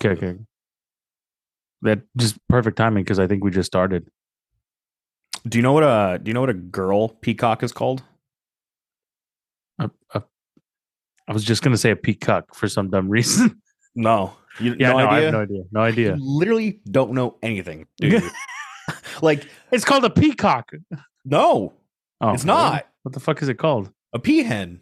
Okay, okay. That just perfect timing because I think we just started. Do you know what a girl peacock is called? Uh, uh, I was just gonna say a peacock for some dumb reason. No. You Yeah, no no, I have idea? no idea. No You idea. literally don't know anything, do you? Like, It's called a peacock. no, Oh, it's really? not. What the fuck is it called? A peahen.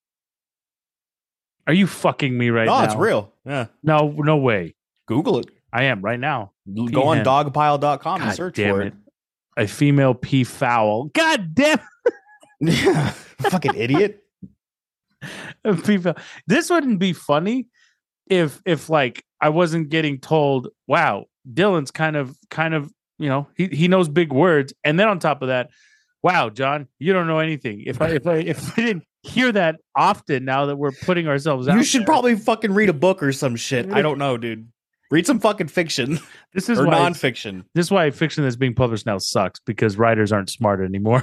Are you fucking me right No, now? it's real. Yeah. No, no way. Google it. I am right now. Go on Peahen. dogpile.com and God search damn for it. A female peafowl. God damn Yeah. Fucking idiot. a peafowl. This wouldn't be funny if like I wasn't getting told, wow, Dylan's kind of he knows big words, and then on top of that, wow, John, you don't know anything. If I didn't hear that often, now that we're putting ourselves out, You should probably fucking read a book or some shit. I don't know, dude. Read some fucking fiction this is or why nonfiction. this is why fiction that's being published now sucks because writers aren't smart anymore.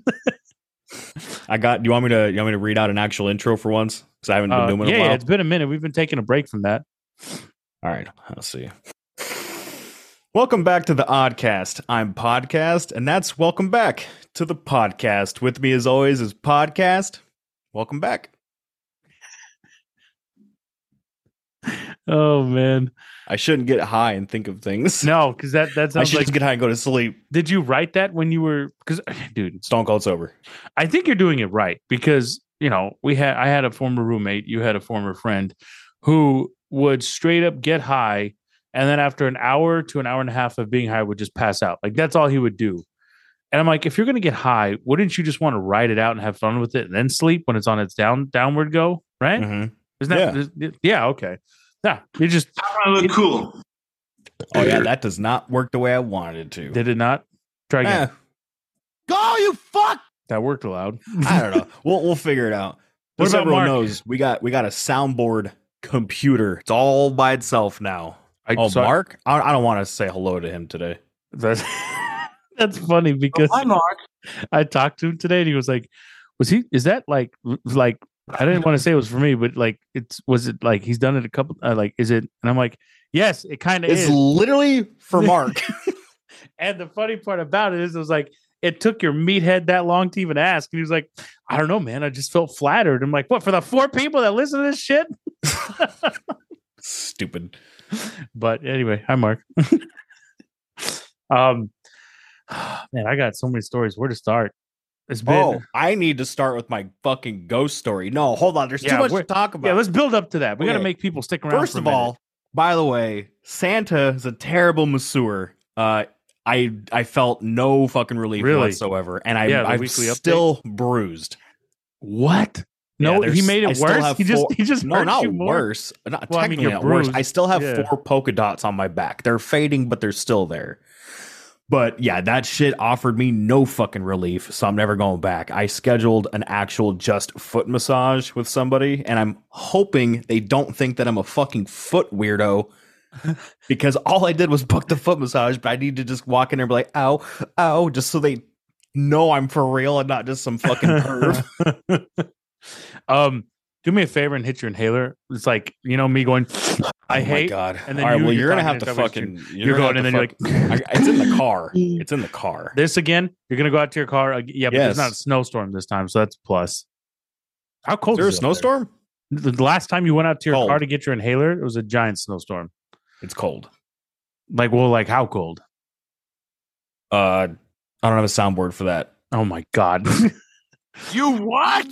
You want me to read out an actual intro for once? Because I haven't been doing it in a while. Yeah, it's been a minute. We've been taking a break from that. All right, let's see. Welcome back to the Oddcast. I'm Podcast, and that's welcome back to the podcast. With me, as always, is Podcast. Welcome back. Oh man, I shouldn't get high and think of things. no, because that I sounds should like. just get high and go to sleep. Did you write that when you were? Because, dude, Stone cold sober. I think you're doing it right because I had a former roommate, you had a former friend, who would straight up get high, and then after an hour to an hour and a half of being high, would just pass out. Like that's all he would do. And I'm like, if you're gonna get high, wouldn't you just want to ride it out and have fun with it, and then sleep when it's on its downward go, right? Mm-hmm. Isn't that? Yeah. Okay. Yeah. You just I look cool. Oh yeah, that does not work the way I wanted it to. did it not? Try again. Go, you fuck! That worked loud. I don't know. We'll figure it out. What Just so about everyone Mark? knows, we got a soundboard computer. It's all by itself now. Mark? I don't want to say hello to him today. That's that's funny because Hi, Mark. I talked to him today and he was like, is that like I didn't want to say it was for me, but like was it like he's done it a couple like is it, and I'm like, yes, it kind of It's is literally for Mark. And the funny part about it is it was like it took your meathead that long to even ask, and he was like, I don't know, man, I just felt flattered. I'm like, what, for the 4 people that listen to this shit? Stupid. But anyway, hi Mark. Man, I got so many stories. Where to start? It's been Oh, I need to start with my fucking ghost story. No, hold on. There's too much to talk about. Yeah, let's build up to that. We got to Okay. make people stick around. First for a of minute. all, by the way, Santa is a terrible masseur. I felt no fucking relief Really? whatsoever, and Yeah, the I'm weekly update? still bruised. What? No, Yeah, he made I it still worse. have He just no, hurt not you more? worse. Not Well, I mean, technically you're not worse. bruised. I still have Yeah. 4 polka dots on my back. They're fading, but they're still there. But yeah, that shit offered me no fucking relief, so I'm never going back. I scheduled an actual just foot massage with somebody, and I'm hoping they don't think that I'm a fucking foot weirdo. Because all I did was book the foot massage, but I need to just walk in there and be like, ow, ow, just so they know I'm for real and not just some fucking perv. Do me a favor and hit your inhaler. It's like, me going, I hate. My God. And then all right, well, you're you're gonna talking have to and stuff, fucking. you're going, and then you're like, it's in the car. It's in the car. this again. You're gonna go out to your car. Yeah, but Yes. there's not a snowstorm this time, so that's a plus. How cold Is there a is it up there? snowstorm? The last time you went out to your Cold. car to get your inhaler, it was a giant snowstorm. It's cold. Like how cold? I don't have a soundboard for that. Oh my god. You what?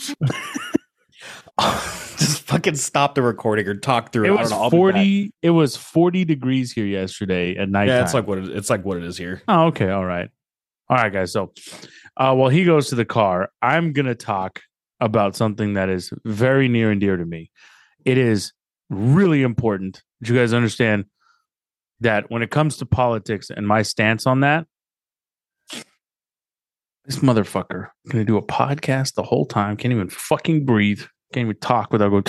Just fucking stop the recording or talk through it. It I don't was know, I'll be back. 40. It was 40 degrees here yesterday at night. Yeah, it's like what it is here. Oh, okay. All right, guys. So, while he goes to the car, I'm gonna talk about something that is very near and dear to me. It is really important that you guys understand that when it comes to politics and my stance on that, this motherfucker gonna do a podcast the whole time, can't even fucking breathe, can't even talk without going.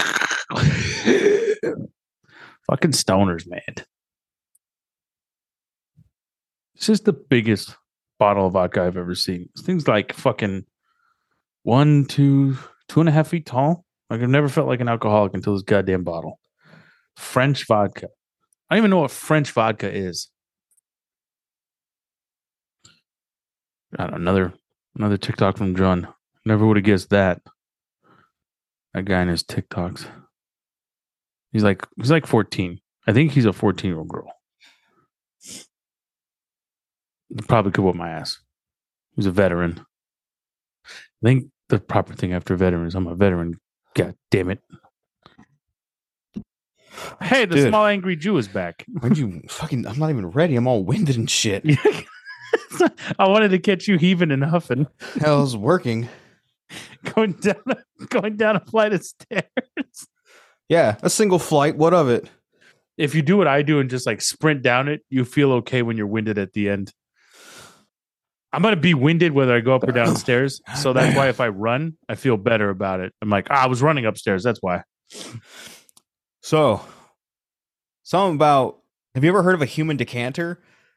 Fucking stoners, man. This is the biggest bottle of vodka I've ever seen. This thing's like fucking 1, 2, 2.5 feet tall. Like I've never felt like an alcoholic until this goddamn bottle. French vodka. I don't even know what French vodka is. God, another TikTok from John. Never would have guessed that. That guy in his TikToks. He's like 14. I think he's a 14-year-old girl. Probably could whip my ass. He's a veteran. I think the proper thing after veteran is I'm a veteran. God damn it. Hey, the small angry Jew is back. When'd you fucking... I'm not even ready. I'm all winded and shit. I wanted to catch you heaving and huffing. Hell's working. Going down a flight of stairs. Yeah, a single flight. What of it? If you do what I do and just like sprint down it, you feel okay when you're winded at the end. I'm going to be winded whether I go up or downstairs. So that's why if I run, I feel better about it. I'm like, I was running upstairs. That's why. So, something about, have you ever heard of a human decanter?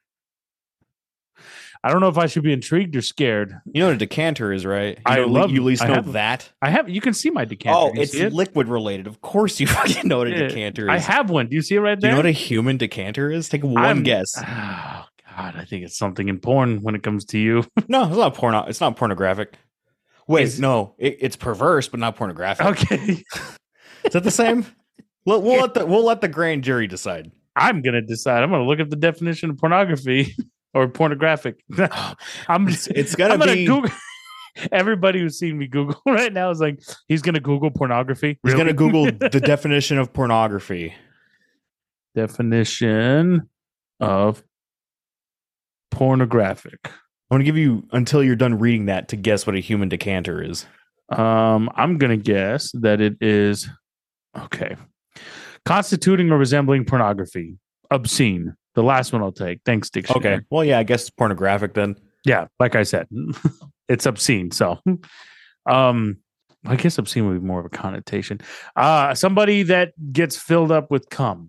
I don't know if I should be intrigued or scared. You know what a decanter is, right? You at least know that. I have. You can see my decanter. Oh, it's liquid related. Of course you fucking know what a decanter is. I have one. Do you see it right there? Do you know what a human decanter is? Take one guess. Oh, God. I think it's something in porn when it comes to you. No, it's not porno. It's not pornographic. Wait, no. It's perverse, but not pornographic. Okay. Is that the same? We'll let the grand jury decide. I'm going to decide. I'm going to look at the definition of pornography. Or pornographic. It's gonna be Google. Everybody who's seen me Google right now is like, he's gonna Google pornography. He's gonna Google the definition of pornography. Definition of pornographic. I'm gonna give you until you're done reading that to guess what a human decanter is. I'm gonna guess that it is constituting or resembling pornography, obscene. The last one I'll take. Thanks, dictionary. Okay. Well, yeah, I guess it's pornographic then. Yeah, like I said, it's obscene. So, I guess obscene would be more of a connotation. Somebody that gets filled up with cum.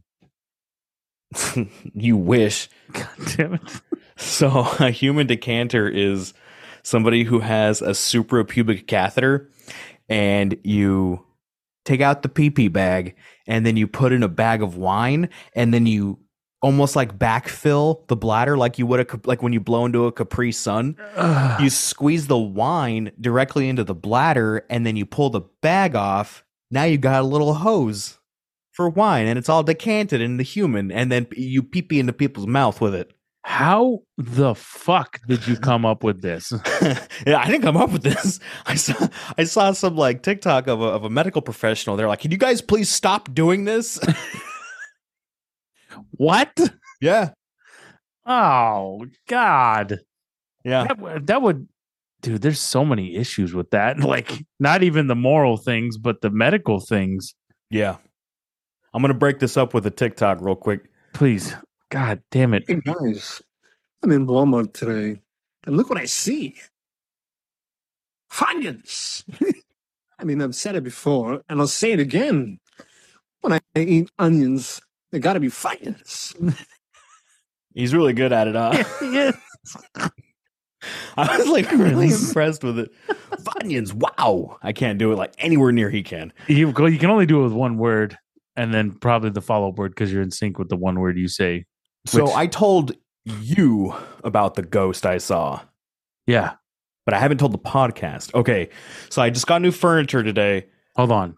You wish. God damn it. So, a human decanter is somebody who has a suprapubic catheter, and you take out the pee-pee bag, and then you put in a bag of wine, and then you almost like backfill the bladder like you would like when you blow into a Capri Sun. You squeeze the wine directly into the bladder and then you pull the bag off. Now you got a little hose for wine and it's all decanted in the human, and then you pee into people's mouth with it. How the fuck did you come up with this? Yeah, I didn't come up with this. I saw some like TikTok of a medical professional. They're like, "Can you guys please stop doing this?" What? Yeah. Oh, God. Yeah. That would, dude, there's so many issues with that. Like, not even the moral things, but the medical things. Yeah. I'm going to break this up with a TikTok real quick. Please. God damn it. Hey, guys. I'm in Walmart today, and look what I see. Funyuns. I mean, I've said it before, and I'll say it again. When I eat onions, they gotta be Funyuns. He's really good at it, huh? Yes. I was like really impressed with it. Funyuns, wow. I can't do it like anywhere near he can. You can only do it with one word, and then probably the follow-up word because you're in sync with the one word you say. So I told you about the ghost I saw. Yeah. But I haven't told the podcast. Okay. So I just got new furniture today. Hold on.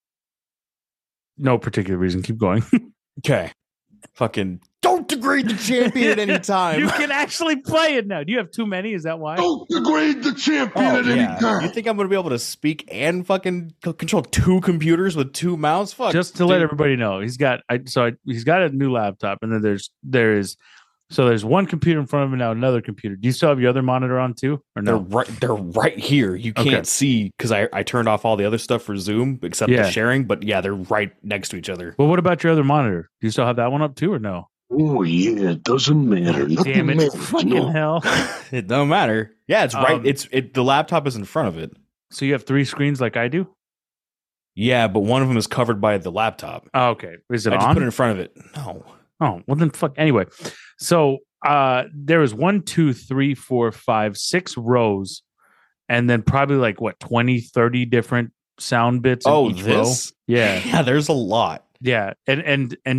No particular reason. Keep going. Okay. Fucking don't degrade the champion at any time. You can actually play it now. Do you have too many? Is that why? Don't degrade the champion at any time. You think I'm going to be able to speak and fucking control two computers with two mouths? Fuck. Just to let everybody know, he's got a new laptop, and then there's one computer in front of him now, another computer. Do you still have your other monitor on too, or no? They're right here. You can't see because I turned off all the other stuff for Zoom except the sharing. But yeah, they're right next to each other. Well, what about your other monitor? Do you still have that one up too, or no? Oh yeah, it doesn't matter. Damn it! Fucking hell! It don't matter. Yeah, it's right. The laptop is in front of it. So you have three screens like I do. Yeah, but one of them is covered by the laptop. Oh, okay. Is it I on? just put it in front of it. No. Oh, well then fuck. Anyway, so there was 1, 2, 3, 4, 5, 6 rows, and then probably like 20, 30 different sound bits in each row. Yeah. Yeah, there's a lot. Yeah. And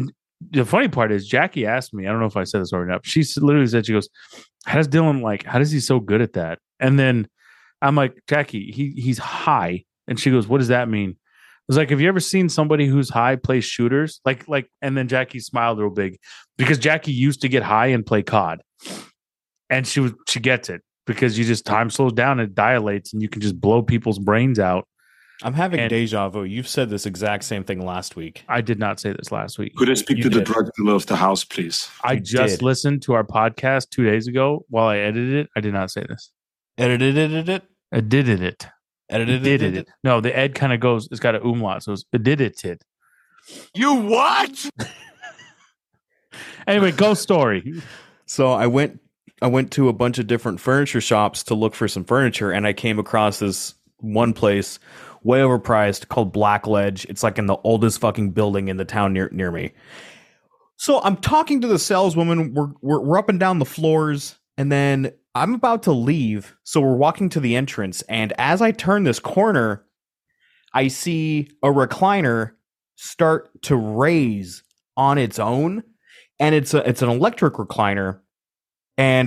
the funny part is Jackie asked me, I don't know if I said this already enough. Literally said, she goes, how does Dylan how does he so good at that? And then I'm like, Jackie, he's high. And she goes, what does that mean? I was like, have you ever seen somebody who's high play shooters? And then Jackie smiled real big because Jackie used to get high and play COD. And she gets it because you just time slows down and dilates and you can just blow people's brains out. I'm having deja vu. You've said this exact same thing last week. I did not say this last week. Could I speak to the drug dealer of the house, please? I just listened to our podcast 2 days ago while I edited it. I did not say this. Edited it? I did it. Edited it? No, the ed kind of goes, it's got an umlaut, so it's edited. You what? Anyway, ghost story. So I went to a bunch of different furniture shops to look for some furniture, and I came across this one place way overpriced called Blackledge. It's like in the oldest fucking building in the town near me. So I'm talking to the saleswoman. We're up and down the floors, and then I'm about to leave. So we're walking to the entrance, and as I turn this corner, I see a recliner start to raise on its own, and it's an electric recliner, and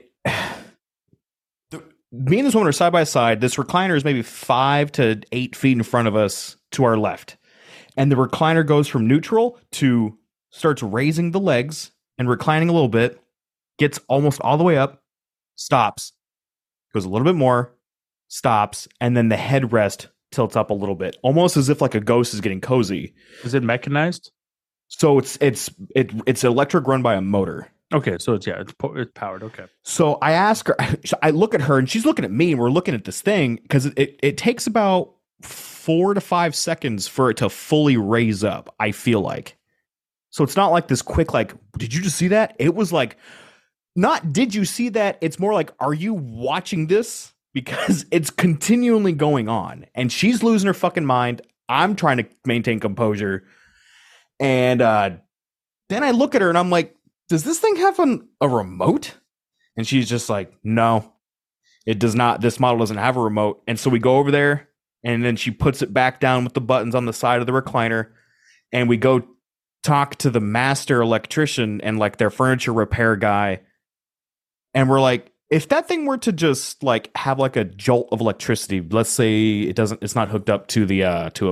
me and this woman are side by side. This recliner is maybe 5 to 8 feet in front of us to our left. And the recliner goes from neutral to starts raising the legs and reclining a little bit, gets almost all the way up, stops, goes a little bit more, stops, and then the headrest tilts up a little bit, almost as if like a ghost is getting cozy. Is it mechanized? So it's electric run by a motor. Okay, so it's powered. Okay. So I ask her, I look at her and she's looking at me and we're looking at this thing because it takes about 4 to 5 seconds for it to fully raise up, I feel like. So it's not like this quick, like, did you just see that? It was like, not did you see that? It's more like, are you watching this? Because it's continually going on and she's losing her fucking mind. I'm trying to maintain composure. And then I look at her and I'm like, does this thing have a remote? And she's just like, no, it does not. This model doesn't have a remote. And so we go over there and then she puts it back down with the buttons on the side of the recliner. And we go talk to the master electrician and like their furniture repair guy. And we're like, if that thing were to just like have like a jolt of electricity, let's say it's not hooked up to the to a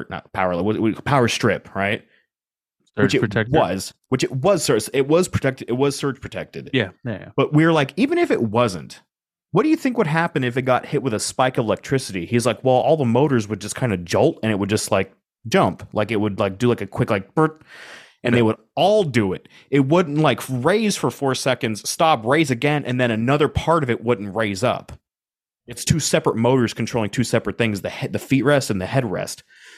power strip, right? Which it was protected. It was surge protected. Yeah. But we were like, even if it wasn't, what do you think would happen if it got hit with a spike of electricity? He's like, well, all the motors would just kind of jolt and it would just like jump, like it would like do like a quick like burp, and they would all do it. It wouldn't like raise for 4 seconds, stop, raise again, and then another part of it wouldn't raise up. It's 2 separate motors controlling 2 separate things: the feet rest and the headrest.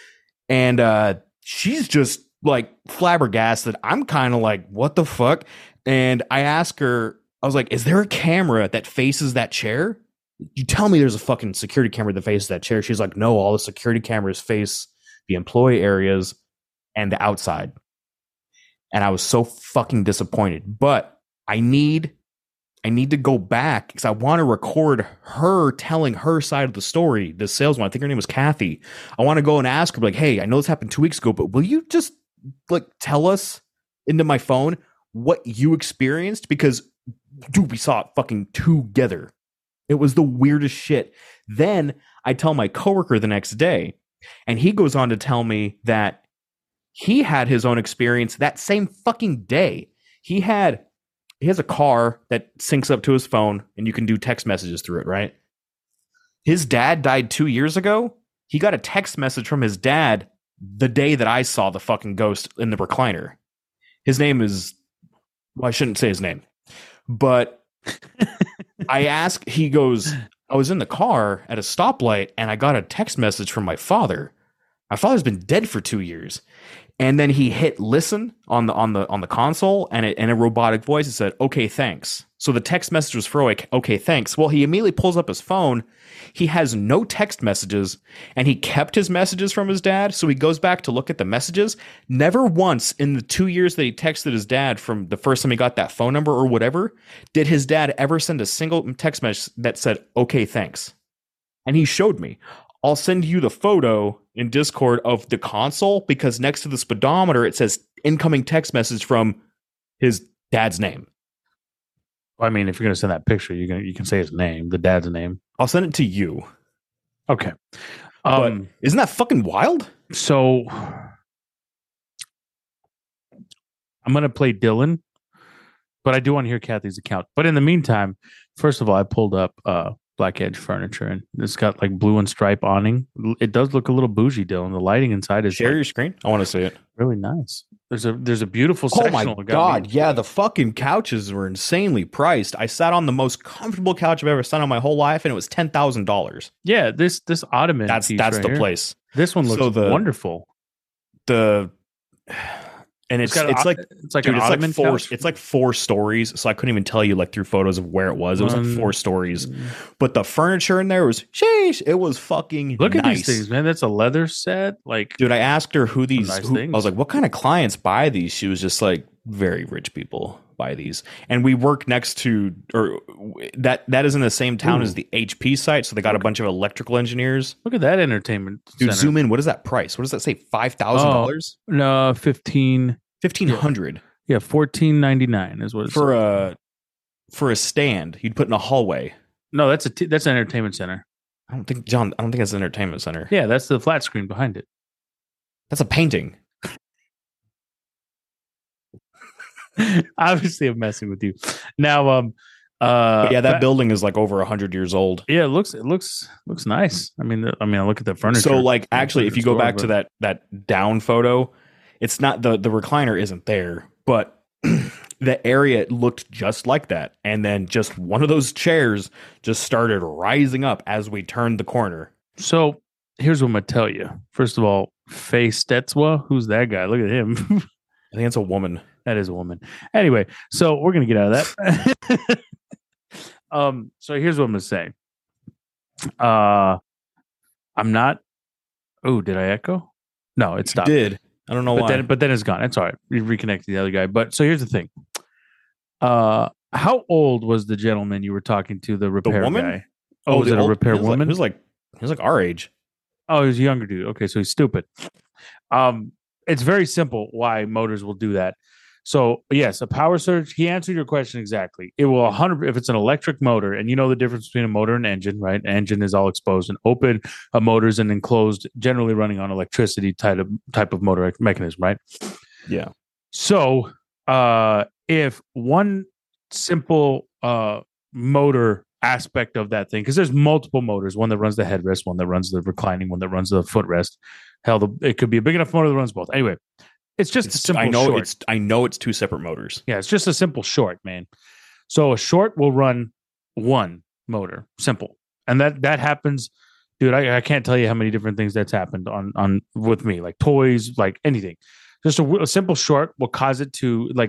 And she's just like flabbergasted. I'm kind of like, what the fuck? And I asked her, I was like, is there a camera that faces that chair? You tell me there's a fucking security camera that faces that chair. She's like, no, all the security cameras face the employee areas and the outside. And I was so fucking disappointed. But I need to go back because I want to record her telling her side of the story. The salesman, I think her name was Kathy. I want to go and ask her, like, hey, I know this happened 2 weeks ago, but will you just like tell us into my phone what you experienced? Because dude, we saw it fucking together. It was the weirdest shit. Then I tell my coworker the next day, and he goes on to tell me that he had his own experience that same fucking day. He has a car that syncs up to his phone and you can do text messages through it, right? His dad died 2 years ago. He got a text message from his dad the day that I saw the fucking ghost in the recliner. His name is, well, I shouldn't say his name, but I asked, he goes, I was in the car at a stoplight and I got a text message from my father. My father's been dead for 2 years. And then he hit listen on the console, and in a robotic voice, it said, okay, thanks. So the text message was for, like, okay, thanks. Well, he immediately pulls up his phone. He has no text messages, and he kept his messages from his dad. So he goes back to look at the messages. Never once in the 2 years that he texted his dad from the first time he got that phone number or whatever, did his dad ever send a single text message that said, okay, thanks. And he showed me. I'll send you the photo in Discord of the console because next to the speedometer it says incoming text message from his dad's name. I mean, if you're gonna send that picture, you can say his name, the dad's name. I'll send it to you. Okay. But isn't that fucking wild? So I'm gonna play Dylan, but I do want to hear Kathy's account. But in the meantime, first of all, I pulled up Black Edge furniture, and it's got like blue and stripe awning. It does look a little bougie, Dylan. The lighting inside is Share like your screen. I want to see it. really nice. There's a beautiful Oh sectional. my It got god, me- yeah, the fucking couches were insanely priced. I sat on the most comfortable couch I've ever sat on my whole life, and it was $10,000. Yeah, this ottoman. That's piece the right here. place. This one looks So wonderful. And it's got like it's like dude, an it's ottoman like four. couch. It's like 4 stories, so I couldn't even tell you like through photos of where it was. It was like 4 stories, but the furniture in there was sheesh. It was fucking Look at nice. these things, man. That's a leather set. Like, Dude, I asked her who these. nice I things. was like, "What kind of clients buy these?" She was just like, "Very rich people buy these." And we work next to, or that is in the same town Ooh. as the HP site, so they got a bunch of electrical engineers. look at that entertainment. Dude, center. zoom in. What is that price? What does that say? $5,000, No, 15. $1,500 Yeah, $14.99 is what it's for a stand you'd put in a hallway. No, that's that's an entertainment center. I don't think, John. I don't think it's an entertainment center. Yeah, that's the flat screen behind it. That's a painting. Obviously, I'm messing with you. Now, But yeah, that building is like over 100 years old. yeah, it looks nice. I mean, I look at the furniture. So, like, actually, if you go Store, back to but- that down photo, it's not the recliner isn't there, but the area looked just like that. And then just one of those chairs just started rising up as we turned the corner. So here's what I'm gonna tell you. First of all, Faye Stetzwa, who's that guy? Look at him. I think it's a woman. That is a woman. Anyway, so we're gonna get out of that. So here's what I'm gonna say. I'm not. Oh, did I echo? No, it stopped. Did I don't know why? But then it's gone. It's all right. We reconnected the other guy. But so here's the thing. How old was the gentleman you were talking to? The repair woman? guy. Oh, was it a repair woman? He was like our age. Oh, he was a younger dude. Okay, so he's stupid. It's very simple why motors will do that. So yes, a power surge. He answered your question exactly. It will 100 if it's an electric motor, and you know the difference between a motor and engine, right? Engine is all exposed and open. A motor is an enclosed, generally running on electricity type of motor mechanism, right? Yeah. So if one simple motor aspect of that thing, because there's multiple motors, one that runs the headrest, one that runs the reclining, one that runs the footrest. Hell, it could be a big enough motor that runs both. Anyway, it's just a simple short. I know it's 2 separate motors. Yeah, it's just a simple short, man. So a short will run one motor, simple, and that happens, dude. I can't tell you how many different things that's happened on with me, like toys, like anything. Just a simple short will cause it to like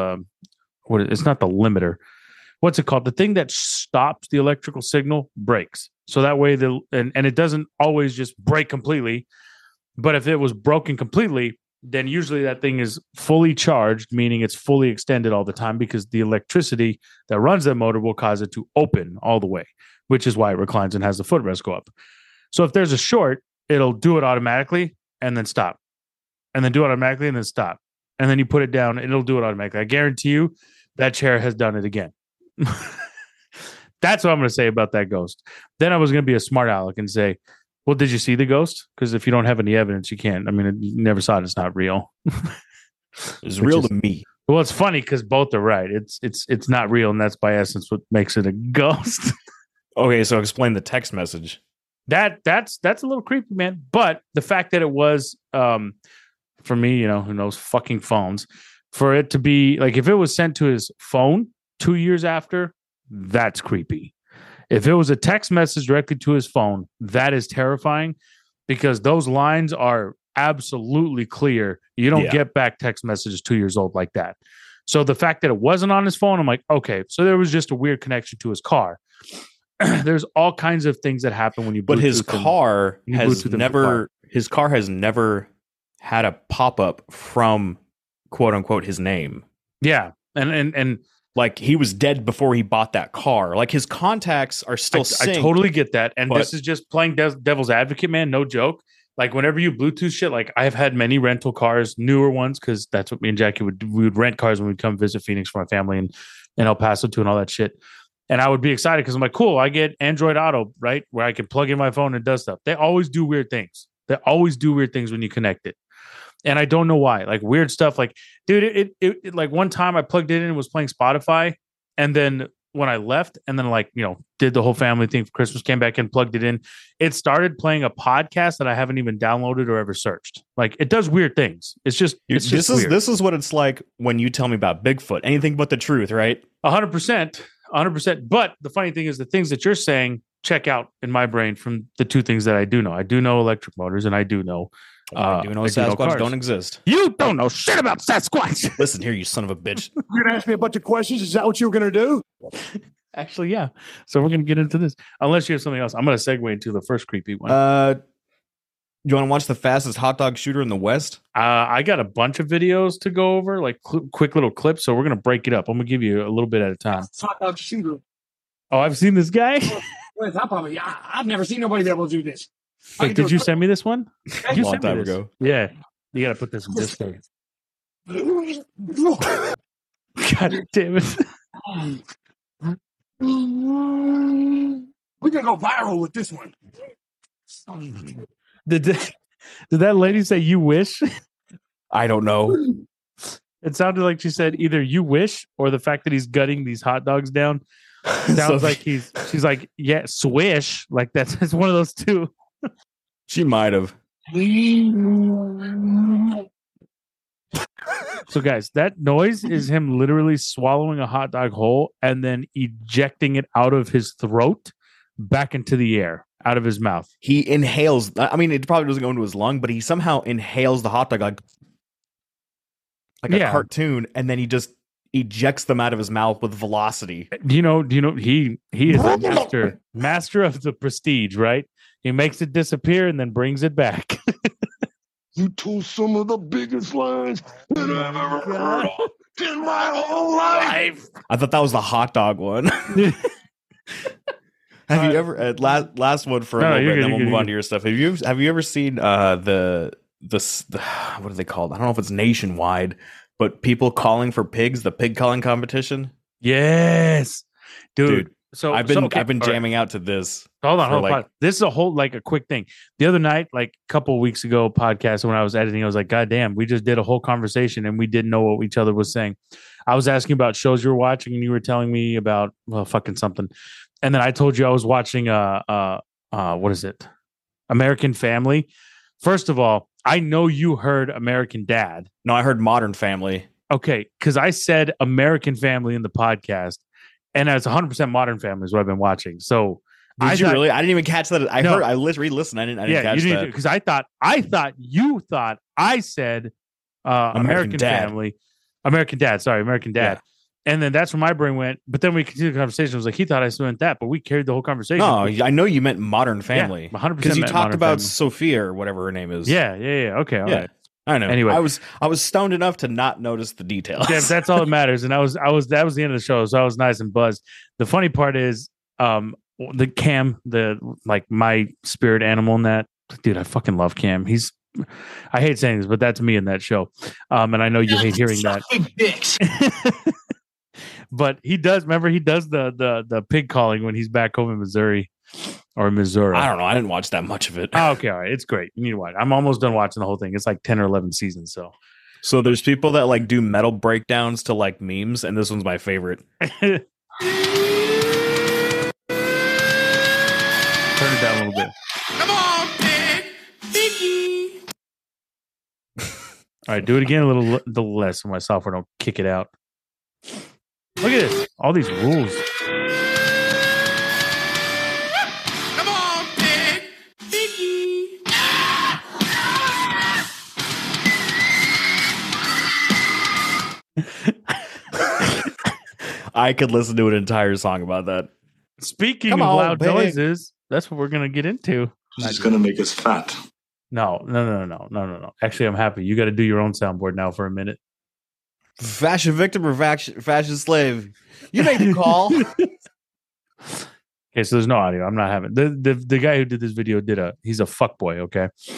it's not the limiter. What's it called? The thing that stops the electrical signal breaks. So that way and it doesn't always just break completely. But if it was broken completely, then usually that thing is fully charged, meaning it's fully extended all the time because the electricity that runs that motor will cause it to open all the way, which is why it reclines and has the footrest go up. So if there's a short, it'll do it automatically and then stop. And then do it automatically and then stop. And then you put it down, it'll do it automatically. I guarantee you that chair has done it again. That's what I'm going to say about that ghost. Then I was going to be a smart aleck and say, well, did you see the ghost? Because if you don't have any evidence, you can't. I mean, you never saw it. It's not real. It's real to me. Well, it's funny because both are right. It's not real, and that's by essence what makes it a ghost. Okay, so explain the text message. That's a little creepy, man. But the fact that it was, for me, who knows fucking phones, for it to be like if it was sent to his phone 2 years after, that's creepy. If it was a text message directly to his phone, that is terrifying because those lines are absolutely clear. You don't get back text messages 2 years old like that. So the fact that it wasn't on his phone, I'm like, okay, so there was just a weird connection to his car. There's all kinds of things that happen when you. But his car Bluetooth his car has never had a pop up from quote unquote his name. Yeah, and like he was dead before he bought that car. Like his contacts are still synced. I totally get that. And but- this is just playing devil's advocate, man. No joke. like whenever you Bluetooth shit, like I've had many rental cars, newer ones, because that's what me and Jackie would do. We would rent cars when we'd come visit Phoenix for my family and El Paso too and all that shit. And I would be excited because I'm like, cool, I get Android Auto, right? Where I can plug in my phone and does stuff. They always do weird things. They always do weird things when you connect it. And I don't know why. Like weird stuff. Like, dude, it like one time I plugged it in and was playing Spotify. And then when I left and then like, did the whole family thing for Christmas, came back and plugged it in. It started playing a podcast that I haven't even downloaded or ever searched. Like it does weird things. It's just weird. This is what it's like when you tell me about Bigfoot. Anything but the truth, right? 100%. 100%. But the funny thing is the things that you're saying check out in my brain from the two things that I do know. I do know electric motors and I do know Sasquatch don't exist. You don't know shit about Sasquatch. Listen here, you son of a bitch. You're gonna ask me a bunch of questions. Is that what you were gonna do? Actually, yeah. So we're gonna get into this. Unless you have something else, I'm gonna segue into the first creepy one. You want to watch the fastest hot dog shooter in the West? I got a bunch of videos to go over, like quick little clips. So we're gonna break it up. I'm gonna give you a little bit at a time. Hot dog shooter. Oh, I've seen this guy. I've never seen nobody be able to do this. Wait, did you send me this one? A long time ago. Yeah. You got to put this in Discord. God damn it. We're going to go viral with this one. Did that lady say you wish? I don't know. It sounded like she said either you wish or the fact that he's gutting these hot dogs down. Sounds like she's like, yeah, swish. Like it's one of those two. She might have. So, guys, that noise is him literally swallowing a hot dog whole and then ejecting it out of his throat back into the air, out of his mouth. He inhales. I mean, it probably doesn't go into his lung, but he somehow inhales the hot dog like a cartoon, and then he just ejects them out of his mouth with velocity. Do you know? He is a master of the prestige, right? He makes it disappear and then brings it back. You told some of the biggest lies that I've ever heard of in my whole life. I thought that was the hot dog one. Have you ever last one for a little bit, and then we'll move on to your stuff. Have you ever seen the what are they called? I don't know if it's nationwide, but people calling for pigs, the pig calling competition? Yes. Dude. So I've been jamming out to this. Hold on. This is a quick thing. The other night, like a couple of weeks ago, podcast when I was editing, I was like, God damn, we just did a whole conversation and we didn't know what each other was saying. I was asking about shows you were watching and you were telling me about fucking something. And then I told you I was watching what is it? American Family. First of all, I know you heard American Dad. No, I heard Modern Family. Okay, because I said American Family in the podcast. And it's 100% Modern Family is what I've been watching. So did you really? I didn't even catch that. I re-listened. I didn't catch that. Because I thought you thought I said American Family. American Dad. Sorry, American Dad. Yeah. And then that's where my brain went. But then we continued the conversation. I was like, he thought I meant that, but we carried the whole conversation. No, I know you meant Modern Family. Yeah, 100% because you talked about Family. Sophia or whatever her name is. Yeah. Okay, all right. I know. Anyway, I was stoned enough to not notice the details. Yeah, that's all that matters. And that was the end of the show. So I was nice and buzzed. The funny part is, the Cam, my spirit animal in that dude. I fucking love Cam. I hate saying this, but that's me in that show. And I know you hate hearing that. But he does. Remember, he does the pig calling when he's back home in Missouri. Or Missouri. I don't know. I didn't watch that much of it. Oh, okay, all right. It's great. You need to watch. I'm almost done watching the whole thing. It's like 10 or 11 seasons. So there's people that like do metal breakdowns to like memes, and this one's my favorite. Turn it down a little bit. Come on, pig. Piggy. All right, do it again a little less so my software don't kick it out. Look at this. All these rules. I could listen to an entire song about that. Speaking of loud noises, that's what we're going to get into. This is going to make us fat. No. Actually, I'm happy. You got to do your own soundboard now for a minute. Fashion victim or fashion slave? You make the call. Okay, so there's no audio. I'm not having the guy who did this video he's a fuckboy, okay?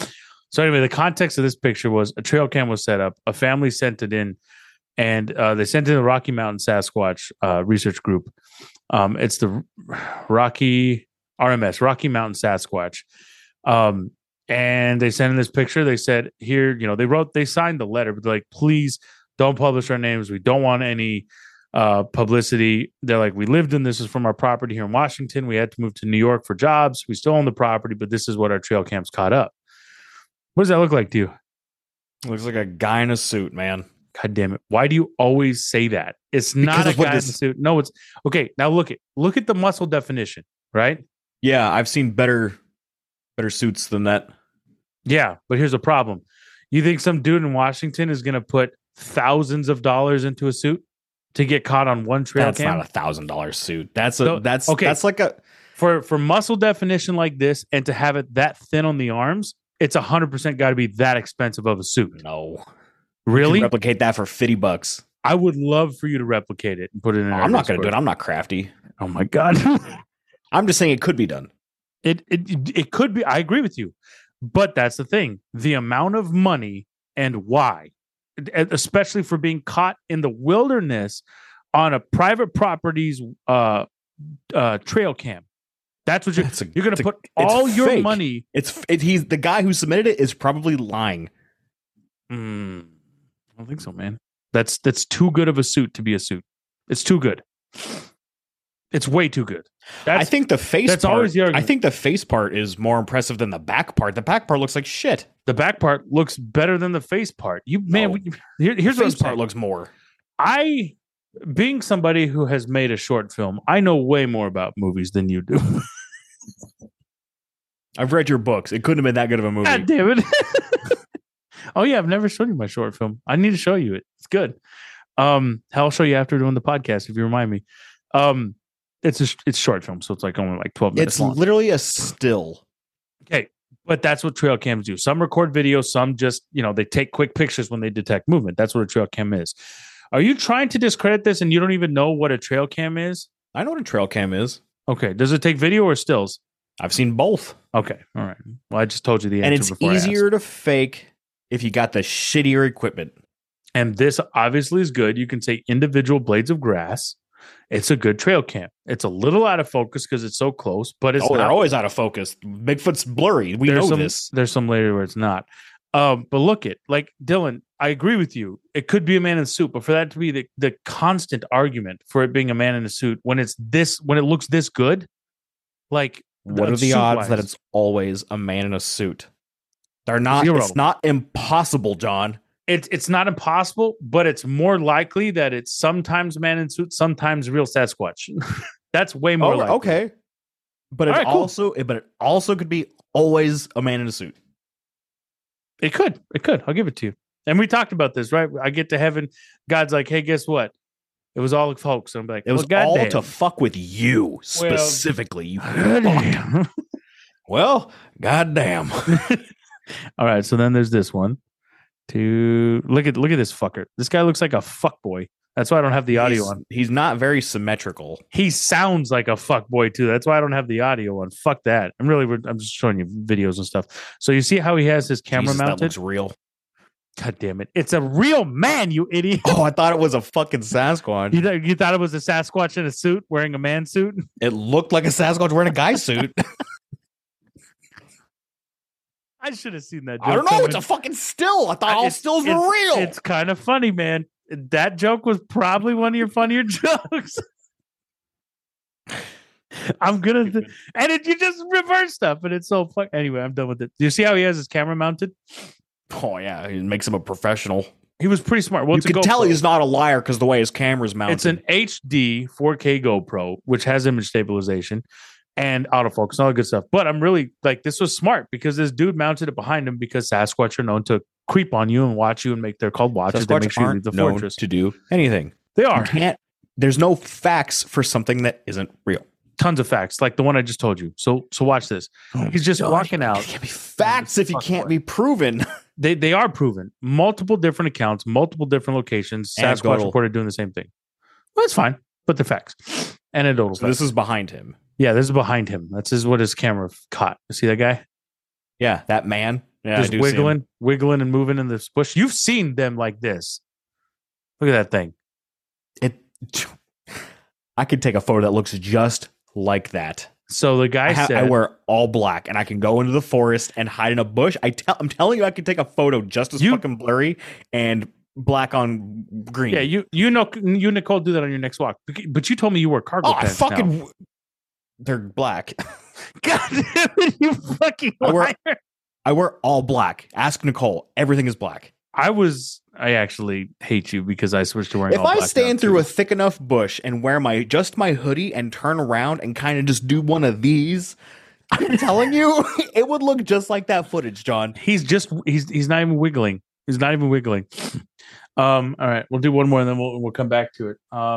So anyway, the context of this picture was a trail cam was set up. A family sent it in, and they sent it to the Rocky Mountain Sasquatch research group. It's the Rocky Mountain Sasquatch. And they sent in this picture. They said, here, they signed the letter, but they're like, please don't publish our names. We don't want any publicity. They're like, we lived in this is from our property here in Washington. We had to move to New York for jobs. We still own the property, but this is what our trail cams caught up. What does that look like to you? Looks like a guy in a suit, man. God damn it. Why do you always say that? It's not a guy in a suit. No, it's okay. Now look at the muscle definition, right? Yeah, I've seen better suits than that. Yeah, but here's the problem. You think some dude in Washington is going to put thousands of dollars into a suit to get caught on one trail cam? That's not $1,000 suit. That's like a for muscle definition like this, and to have it that thin on the arms, it's 100% got to be that expensive of a suit. No, really? You can replicate that for $50. I would love for you to replicate it and put it in. I'm not going to do it. I'm not crafty. Oh my god! I'm just saying it could be done. It could be. I agree with you, but that's the thing: the amount of money and why, especially for being caught in the wilderness on a private property's trail cam. That's what you're going to put all your fake. money. He's the guy who submitted it is probably lying. I don't think so, man. That's too good of a suit to be a suit. It's too good. It's way too good. I think the face that's part, always the argument. I think the face part is more impressive than the back part. The back part looks like shit. The back part looks better than the face part. Here's the what face part looks more. Being somebody who has made a short film, I know way more about movies than you do. I've read your books. It couldn't have been that good of a movie. God damn it. Oh yeah, I've never shown you my short film. I need to show you it. It's good. I'll show you after doing the podcast if you remind me. It's short film, so it's like only like 12 minutes long. It's literally a still. Okay, but that's what trail cams do. Some record video, some just, they take quick pictures when they detect movement. That's what a trail cam is. Are you trying to discredit this and you don't even know what a trail cam is? I know what a trail cam is. Okay, does it take video or stills? I've seen both. Okay, all right. Well, I just told you the answer. And it's before easier to fake if you got the shittier equipment. And this obviously is good. You can say individual blades of grass. It's a good trail cam. It's a little out of focus because it's so close, but it's they're always out of focus. Bigfoot's blurry. We know this. There's some later where it's not. But look at, like, Dylan, I agree with you. It could be a man in a suit, but for that to be the constant argument for it being a man in a suit when it looks this good, like, what are the odds that it's always a man in a suit? They're not. 0. It's not impossible, John. It's not impossible, but it's more likely that it's sometimes man in suit, sometimes real Sasquatch. That's way more likely. Okay, but it also could be always a man in a suit. It could. I'll give it to you. And we talked about this, right? I get to heaven. God's like, hey, guess what? It was all folks. I'm like, it was all to fuck with you specifically. Well, goddamn. All right. So then there's this one. Look at this fucker. This guy looks like a fuck boy. That's why I don't have the audio on. He's not very symmetrical. He sounds like a fuck boy too. That's why I don't have the audio on. Fuck that. I'm just showing you videos and stuff. So you see how he has his camera mounted? That looks real. God damn it. It's a real man, you idiot. Oh, I thought it was a fucking Sasquatch. You thought it was a Sasquatch in a suit wearing a man suit? It looked like a Sasquatch wearing a guy suit. I should have seen that joke. I don't know. It's a fucking still. I thought all stills were real. It's kind of funny, man. That joke was probably one of your funnier jokes. You just reverse stuff, and it's so fun. Anyway, I'm done with it. Do you see how he has his camera mounted? Oh yeah, it makes him a professional. He was pretty smart. Well, you can tell he's not a liar because the way his camera's mounted. It's an HD 4K GoPro, which has image stabilization and autofocus, all that good stuff. But I'm really like, this was smart because this dude mounted it behind him because Sasquatch are known to creep on you and watch you and they're called watchers. They make sure you leave the fortress to do anything. They are. There's no facts for something that isn't real. Tons of facts, like the one I just told you. So watch this. He's just walking out. It can't be facts if he can't be proven. They are proven. Multiple different accounts, multiple different locations. Sasquatch reported doing the same thing. Well, that's fine, but they're facts. Anecdotal. So this is behind him. Yeah, this is behind him. That's what his camera caught. See that guy? Yeah, that man. Yeah, I just do see 'em. wiggling and moving in this bush. You've seen them like this. Look at that thing. It. I could take a photo that looks just like that. So the guy said, I wear all black, and I can go into the forest and hide in a bush. I'm telling you, I could take a photo just as fucking blurry and black on green. yeah, you know, you and Nicole do that on your next walk. But you told me you wore cargo Oh, I pants. fucking. now. They're black. God damn it, you fucking liar. I wear all black. Ask Nicole. Everything is black. I actually hate you because I switched to wearing If all I black stand now, through too. a thick enough bush and wear my hoodie and turn around and kind of just do one of these, I'm telling you, it would look just like that footage, John. he's not even wiggling. He's not even wiggling. All right, we'll do one more and then we'll come back to it.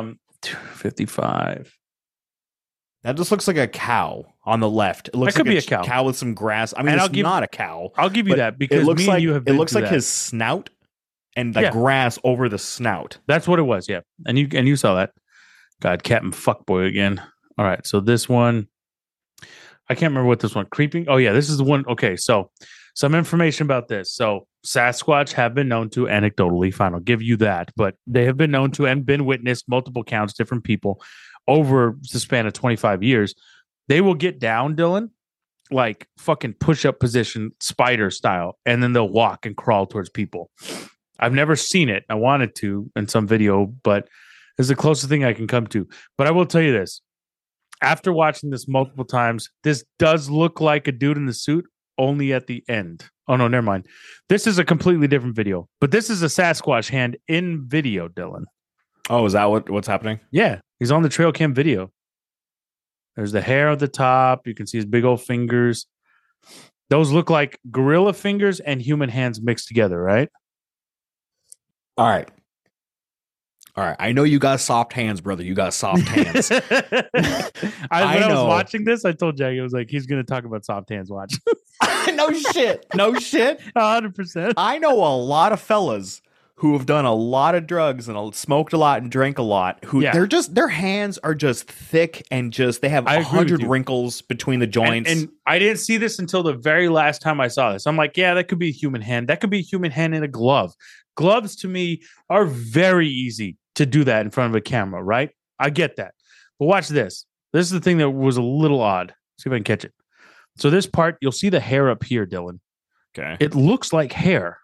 55. That just looks like a cow on the left. It looks That could like be a cow. cow with some grass. I mean, And it's not a cow. I'll give you But that because it looks me like and you have it been looks through like that. his snout and the Yeah. grass over the snout. That's what it was, yeah. And you saw that. God, Captain Fuckboy again. All right, so this one, I can't remember what this one. Creeping. Oh yeah, this is the one. Okay, so some information about this. So Sasquatch have been known to anecdotally, fine, I'll give you that, but they have been known to and been witnessed multiple counts, different people over the span of 25 years. They will get down, Dylan, like fucking push-up position, spider style, and then they'll walk and crawl towards people. I've never seen it. I wanted to in some video, but it's the closest thing I can come to. But I will tell you this. After watching this multiple times, this does look like a dude in the suit, only at the end. Oh, no, never mind. This is a completely different video. But this is a Sasquatch hand in video, Dylan. Oh, is that what's happening? Yeah, he's on the trail cam video. There's the hair at the top. You can see his big old fingers. Those look like gorilla fingers and human hands mixed together, right? All right. I know you got soft hands, brother. You got soft hands. When I was know. watching this, I told Jack, it was like, he's going to talk about soft hands. Watch. No shit. 100%. I know a lot of fellas who have done a lot of drugs and smoked a lot and drank a lot. Who Yeah. their hands are just thick and just they have I agree with 100 you. wrinkles between the joints. And I didn't see this until the very last time I saw this. I'm like, yeah, that could be a human hand. That could be a human hand in a glove. Gloves to me are very easy to do that in front of a camera, right? I get that. But watch this. This is the thing that was a little odd. See if I can catch it. So this part, you'll see the hair up here, Dylan. okay. It looks like hair.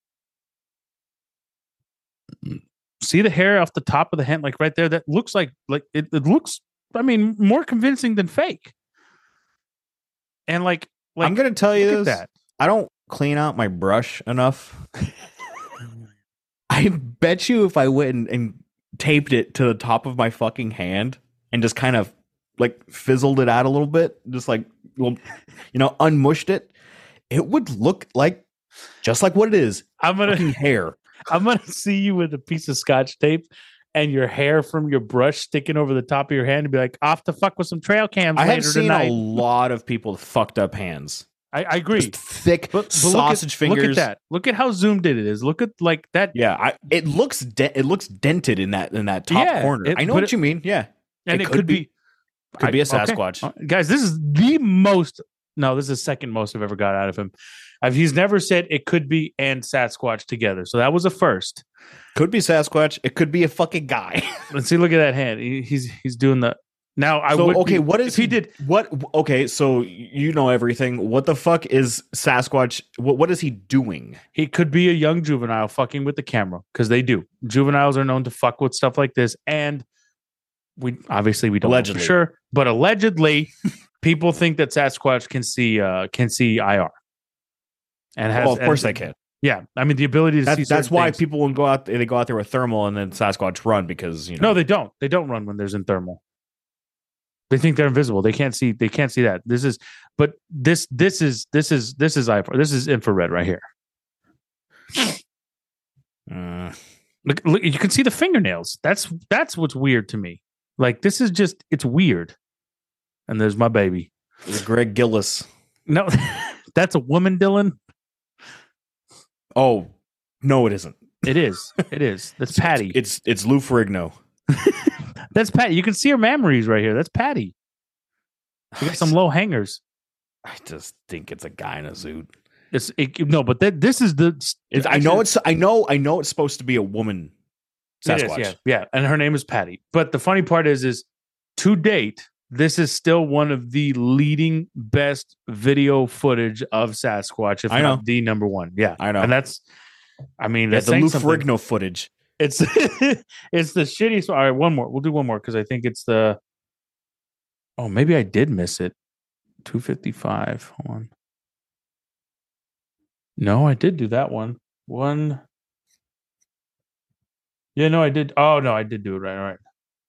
See the hair off the top of the hand, like right there? That looks like it looks, I mean, more convincing than fake. And like I'm going to tell you look at this. that. I don't clean out my brush enough. I bet you if I went and taped it to the top of my fucking hand and just kind of like fizzled it out a little bit, just like, well, unmushed it, it would look like just like what it is. I'm Fucking gonna hair. I'm gonna see you with a piece of scotch tape and your hair from your brush sticking over the top of your hand and be like, off to fuck with some trail cams I later have seen tonight. a lot of people with fucked up hands. I agree. Just thick But sausage fingers. Look at that. Look at how zoomed in it is. Look at like that. Yeah, it looks dented in that top Yeah, corner. I know but what you mean. Yeah, And it it could could be- be could be a okay. Sasquatch. Guys, this is the most. No, this is the second most I've ever got out of him. He's never said it could be and Sasquatch together. So that was a first. Could be Sasquatch. It could be a fucking guy. Let's see. Look at that hand. He's doing the. Now I So, would. okay, be- what is if he did? What? Okay, so you know everything. What the fuck is Sasquatch? What is he doing? He could be a young juvenile fucking with the camera because they do. Juveniles are known to fuck with stuff like this, and we don't know Allegedly. for sure, but allegedly, people think that Sasquatch can see IR, and has. Well, of course and- they can. Yeah, I mean the ability to see. That's certain why things. people will go out. They go out there with thermal, and then Sasquatch run because No, they don't. They don't run when there's in thermal. They think they're invisible. They can't see. They can't see that. This is IR. This is infrared right here. Look, you can see the fingernails. That's what's weird to me. Like this is just it's weird. And there's my baby. It's Greg Gillis. No, that's a woman, Dylan. Oh no, it isn't. It is. It is. That's Patty. It's Lou Ferrigno. That's Patty. You can see her mammaries right here. That's Patty. You got some low hangers. I just think it's a guy in a suit. No, but this is the. I know it's supposed to be a woman Sasquatch. It is, yeah, and her name is Patty. But the funny part is to date, this is still one of the leading best video footage of Sasquatch, if not the number one. Yeah, I know, and that's. I mean, that's the Lou something. Ferrigno footage. It's it's the shittiest. All right, one more. We'll do one more because I think it's the. Oh, maybe I did miss it. 255. Hold on. No, I did do that one. One. Yeah, no, I did. Oh no, I did do it right. All right.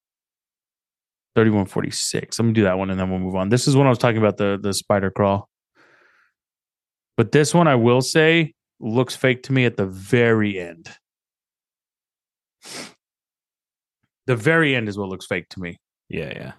3146. I'm gonna do that one and then we'll move on. This is when I was talking about the spider crawl. But this one I will say looks fake to me at the very end. The very end is what looks fake to me. Yeah.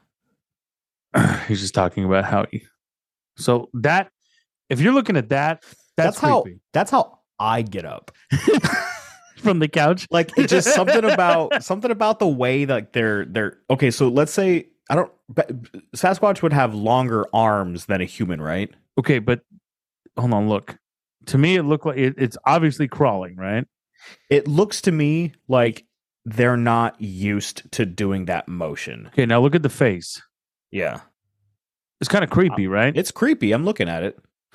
He's just talking about how he. So that, if you're looking at that, that's creepy. That's how I get up from the couch. Like it's just something about the way that they're okay. So let's say Sasquatch would have longer arms than a human, right? Okay, but hold on. Look, to me, it looked like it's obviously crawling, right? It looks to me like they're not used to doing that motion. Okay, now look at the face. Yeah. It's kind of creepy, right? It's creepy. I'm looking at it.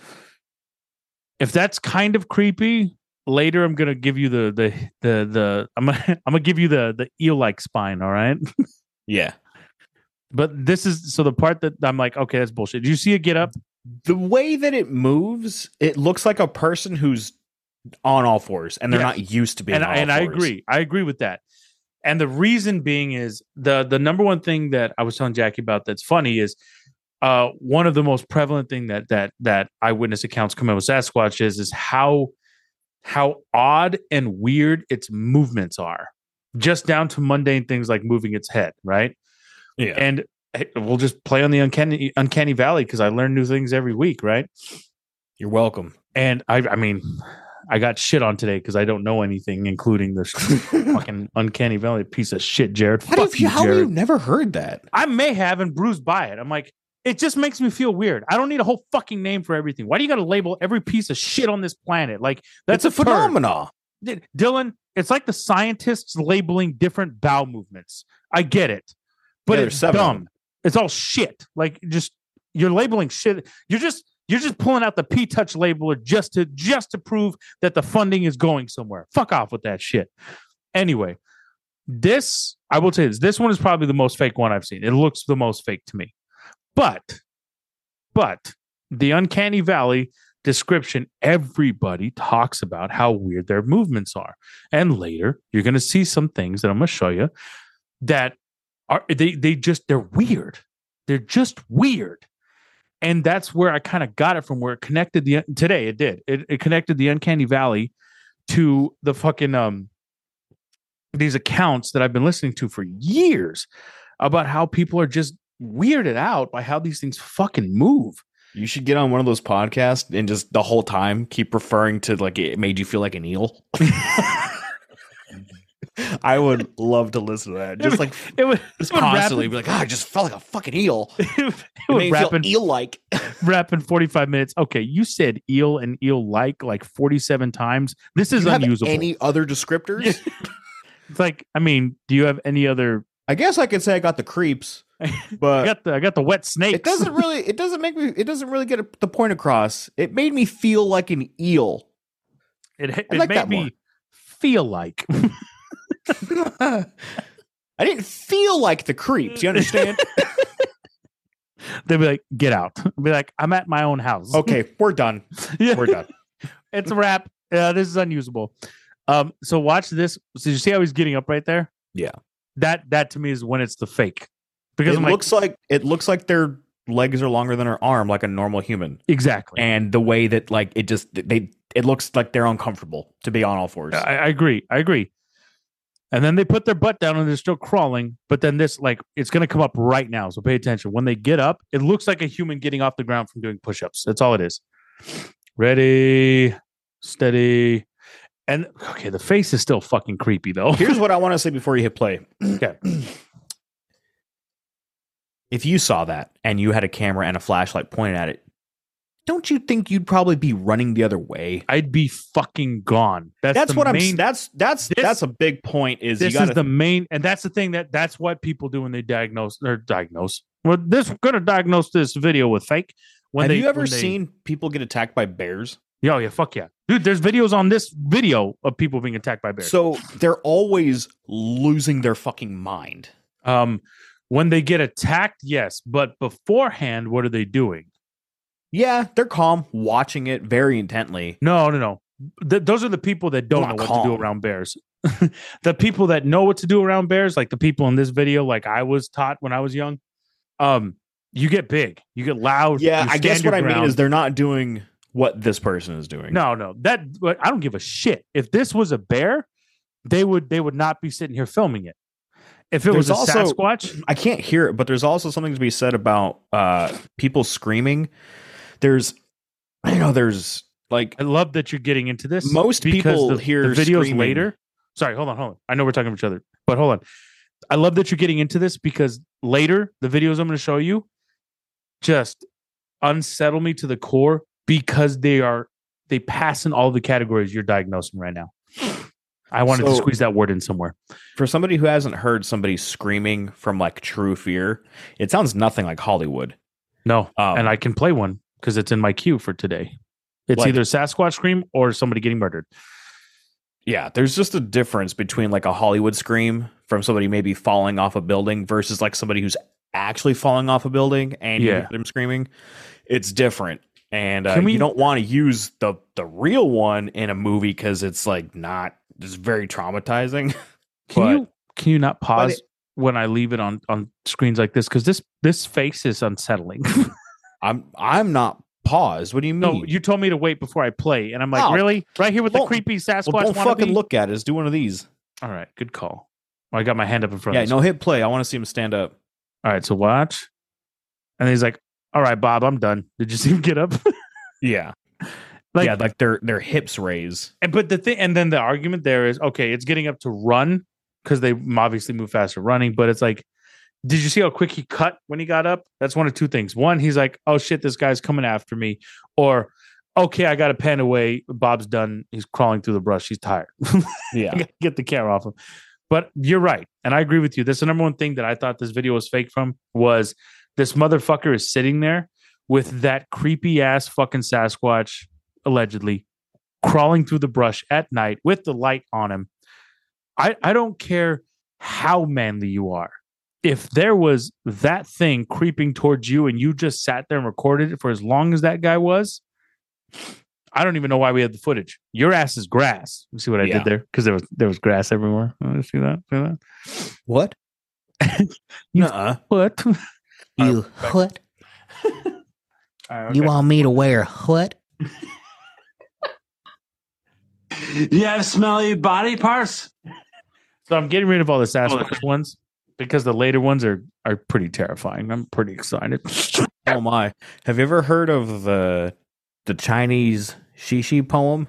If that's kind of creepy, later I'm gonna give you the I'm gonna give you the eel-like spine, all right? Yeah. But this is so the part that I'm like, okay, that's bullshit. Did you see it get up? The way that it moves, it looks like a person who's on all fours, and they're not used to being on all fours. And I agree with that. And the reason being is the number one thing that I was telling Jackie about that's funny is one of the most prevalent thing that eyewitness accounts come out with Sasquatch is how odd and weird its movements are, just down to mundane things like moving its head, right? Yeah. And we'll just play on the uncanny valley because I learn new things every week, right? You're welcome. And I mean, I got shit on today because I don't know anything, including this fucking uncanny valley piece of shit, Jared. How have you never heard that? I may have and bruised by it. I'm like, it just makes me feel weird. I don't need a whole fucking name for everything. Why do you got to label every piece of shit on this planet? Like that's a phenomenon. Dylan, it's like the scientists labeling different bowel movements. I get it, but it's dumb. It's all shit. Like you're labeling shit. You're just pulling out the P-Touch labeler just to prove that the funding is going somewhere. Fuck off with that shit. Anyway, I will tell you this one is probably the most fake one I've seen. It looks the most fake to me. But the uncanny valley description, everybody talks about how weird their movements are. And later, you're going to see some things that I'm going to show you that are they're weird. They're just weird. And that's where I kind of got it from, where it connected today. It did. It connected the uncanny valley to the fucking these accounts that I've been listening to for years about how people are just weirded out by how these things fucking move. You should get on one of those podcasts and just the whole time keep referring to like it made you feel like an eel. I would love to listen to that. Just constantly be like, I just felt like a fucking eel. It made me feel eel-like. Rap in 45 minutes. Okay, you said eel and eel-like 47 times. This is unusable. Any other descriptors? It's like, I mean, do you have any other? I guess I could say I got the creeps, but I got the wet snakes. It doesn't really get the point across. It made me feel like an eel. It made me feel like. I didn't feel like the creeps. You understand? They'd be like, "Get out!" I'd be like, "I'm at my own house." Okay, we're done. Yeah. We're done. It's a wrap. This is unusable. So watch this. So you see how he's getting up right there? Yeah. That to me is when it's the fake, because it looks like their legs are longer than her arm, like a normal human. Exactly. And the way that it looks like they're uncomfortable to be on all fours. I agree. And then they put their butt down and they're still crawling. But then this, it's going to come up right now. So pay attention. When they get up, it looks like a human getting off the ground from doing push-ups. That's all it is. Ready, steady. And okay, the face is still fucking creepy though. Here's what I want to say before you hit play. Okay. If you saw that and you had a camera and a flashlight pointed at it, don't you think you'd probably be running the other way? I'd be fucking gone. That's what main, I'm. That's a big point. Is this you gotta, is the main, and that's the thing that's what people do when they diagnose. Well, gonna diagnose this video with fake. Have you ever seen people get attacked by bears? Yeah, fuck yeah, dude. There's videos on this video of people being attacked by bears. So they're always losing their fucking mind. When they get attacked, yes, but beforehand, what are they doing? Yeah, they're calm, watching it very intently. No. Those are the people that don't know what to do around bears. The people that know what to do around bears, like the people in this video, like I was taught when I was young. You get big, you get loud. Yeah, I guess what I mean is they're not doing what this person is doing. No, but I don't give a shit. If this was a bear, they would not be sitting here filming it. If it was a Sasquatch, I can't hear it, but there's also something to be said about people screaming. There's like, I love that you're getting into this. Most people hear the videos screaming. later. Sorry, hold on. I know we're talking to each other, but hold on. I love that you're getting into this because later the videos I'm going to show you just unsettle me to the core because they pass in all the categories you're diagnosing right now. I wanted to squeeze that word in somewhere. For somebody who hasn't heard somebody screaming from like true fear, it sounds nothing like Hollywood. No, and I can play one because it's in my queue for today. It's like, either Sasquatch scream or somebody getting murdered. Yeah, there's just a difference between like a Hollywood scream from somebody maybe falling off a building versus like somebody who's actually falling off a building and you hear them screaming. It's different. And you don't want to use the real one in a movie because it's like it's very traumatizing. Can you not pause when I leave it on screens like this? Because this face is unsettling. I'm not paused. What do you mean? No, you told me to wait before I play, and I'm like, really? Right here with the creepy Sasquatch. Well, don't fucking look at it. Let's do one of these. All right, good call. Well, I got my hand up in front. Yeah, hit play. I want to see him stand up. All right, so watch. And he's like, "All right, Bob, I'm done." Did you see him get up? Yeah. Like their hips raise. But the thing, and then the argument there is, okay, it's getting up to run because they obviously move faster running, but it's like, did you see how quick he cut when he got up? That's one of two things. One, he's like, oh shit, this guy's coming after me. Or, okay, I got to pan away. Bob's done. He's crawling through the brush. He's tired. Yeah. I gotta get the camera off him. But you're right. And I agree with you. That's the number one thing that I thought this video was fake from was this motherfucker is sitting there with that creepy ass fucking Sasquatch, allegedly, crawling through the brush at night with the light on him. I don't care how manly you are. If there was that thing creeping towards you and you just sat there and recorded it for as long as that guy was, I don't even know why we had the footage. Your ass is grass. You see what I did there? Because there was grass everywhere. See that? What? Nuh-uh. What? You what? You want me to wear what? You have smelly body parts? So I'm getting rid of all the Sasquatch ones because the later ones are pretty terrifying. I'm pretty excited. Oh my. Have you ever heard of the Chinese Shishi poem?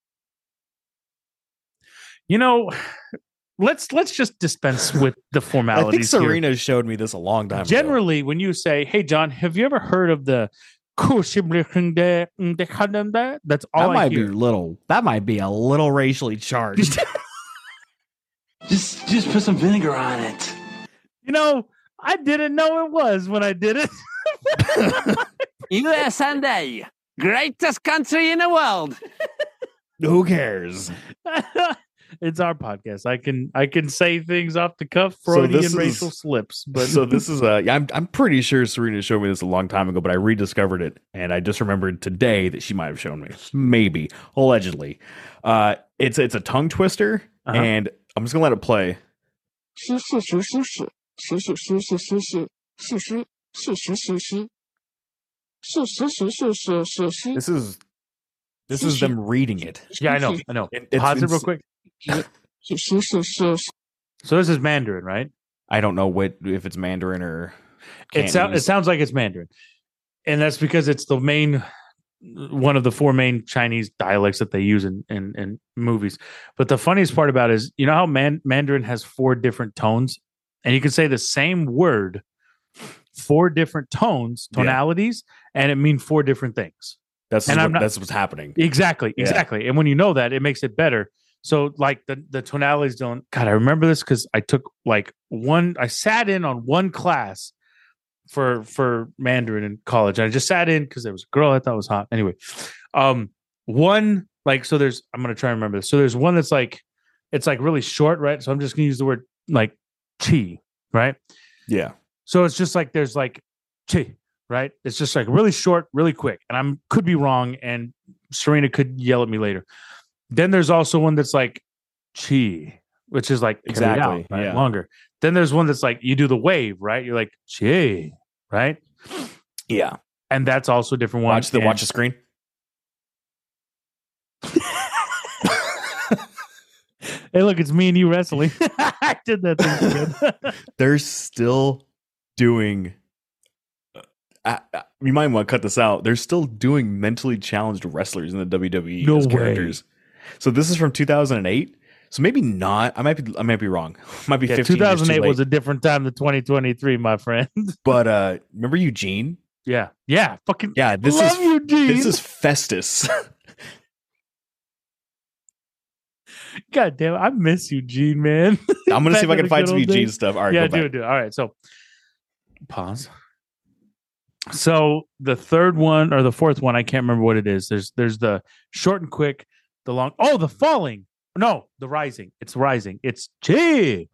Let's just dispense with the formalities. I think Serena showed me this a long time ago. Generally, when you say, "Hey John, have you ever heard of the that's all I hear. That might be a little racially charged. Just put some vinegar on it. I didn't know it was when I did it. USA, greatest country in the world. Who cares? It's our podcast. I can say things off the cuff, Freudian racial slips. But so this is I'm pretty sure Serena showed me this a long time ago, but I rediscovered it and I just remembered today that she might have shown me. Maybe, allegedly. It's a tongue twister, and I'm just gonna let it play. This is them reading it. Yeah, I know. Pause it real quick. So this is Mandarin, right? I don't know if it's Mandarin or It sounds like it's Mandarin, and that's because it's one of the four main Chinese dialects that they use in movies. But the funniest part about it is, how Mandarin has four different tones, and you can say the same word 4 different tonalities, and it means 4 different things. That's what's happening. Exactly. And when you know that, it makes it better. So like the tonalities don't. God, I remember this because I took I sat in on one class for Mandarin in college. I just sat in because there was a girl I thought was hot. Anyway, one so there's I'm gonna try and remember this. So there's one that's it's really short, right? So I'm just gonna use the word chi, right? Yeah. So it's just there's chi, right? It's just really short, really quick, and could be wrong, and Serena could yell at me later. Then there's also one that's chi, which is exactly out, right? Longer. Then there's one that's you do the wave, right? You're chi, right? Yeah. And that's also a different one. Watch the screen. Hey, look, it's me and you wrestling. I did that thing again. They're still doing. You might want to cut this out. They're still doing mentally challenged wrestlers in the WWE as characters. So this is from 2008. So maybe not. I might be wrong. Might be 15 years 2008 too late. was a different time than 2023, my friend. But remember Eugene? Yeah. Fucking This is Festus. God damn it. I miss Eugene, man. I'm gonna see if I can find some Eugene stuff. All right, yeah, go back. do it. All right, so pause. So the third one or the fourth one, I can't remember what it is. There's the short and quick, the long. Oh, the falling. No, the rising. It's rising. It's chi.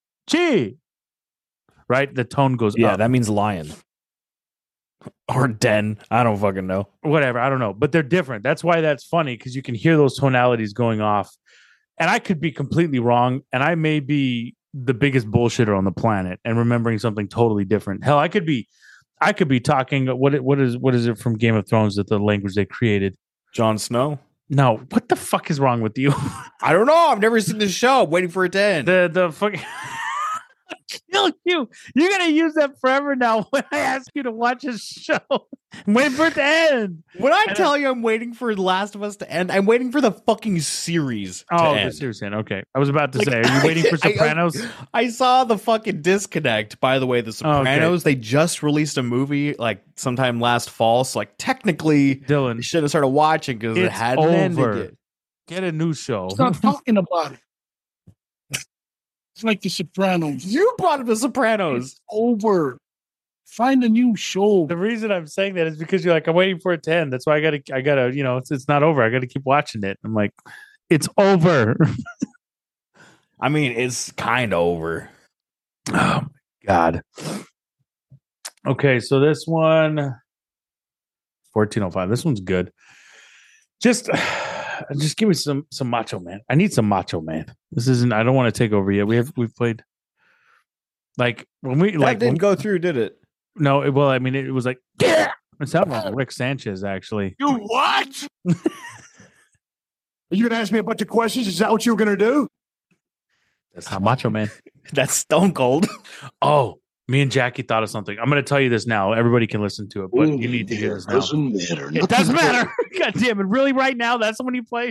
Right? The tone goes Yeah, up. that means lion. Or den. I don't fucking know. Whatever. I don't know. But they're different. That's why that's funny, because you can hear those tonalities going off. And I could be completely wrong. And I may be the biggest bullshitter on the planet and remembering something totally different. Hell, I could be talking. What is it from Game of Thrones, that the language they created? Jon Snow? No. What the fuck is wrong with you? I don't know. I've never seen this show. I'm waiting for it to end. The fucking kill you. You're gonna use that forever now when I ask you to watch a show. I'm waiting for it to end. When I tell you I'm waiting for The Last of Us to end, I'm waiting for the fucking series to end. The series end. Okay. I was about to say, are you waiting for Sopranos? I saw the fucking disconnect. By the way, The Sopranos, they just released a movie sometime last fall. So technically, Dylan, you should have started watching because it hadn't ended yet. Get a new show. Stop talking about it. It's like The Sopranos. You brought up The Sopranos. It's over. Find a new show. The reason I'm saying that is because you're I'm waiting for it to end. That's why I gotta, it's not over. I gotta keep watching it. I'm like, it's over. I mean, it's kind of over. Oh my God. Okay, so this one, 1405. This one's good. Just give me some Macho Man. I need some Macho Man. This isn't. I don't want to take over yet. We've played when we that didn't go through, did it? No. It was yeah. It sounded like Rick Sanchez actually. You what? Are you gonna ask me a bunch of questions? Is that what you were gonna do? That's Macho Man. That's Stone Cold. Oh, me and Jackie thought of something. I'm going to tell you this now. Everybody can listen to it, but you need to hear this now. Doesn't matter. It doesn't matter. God damn it! Really, right now? That's the one you play.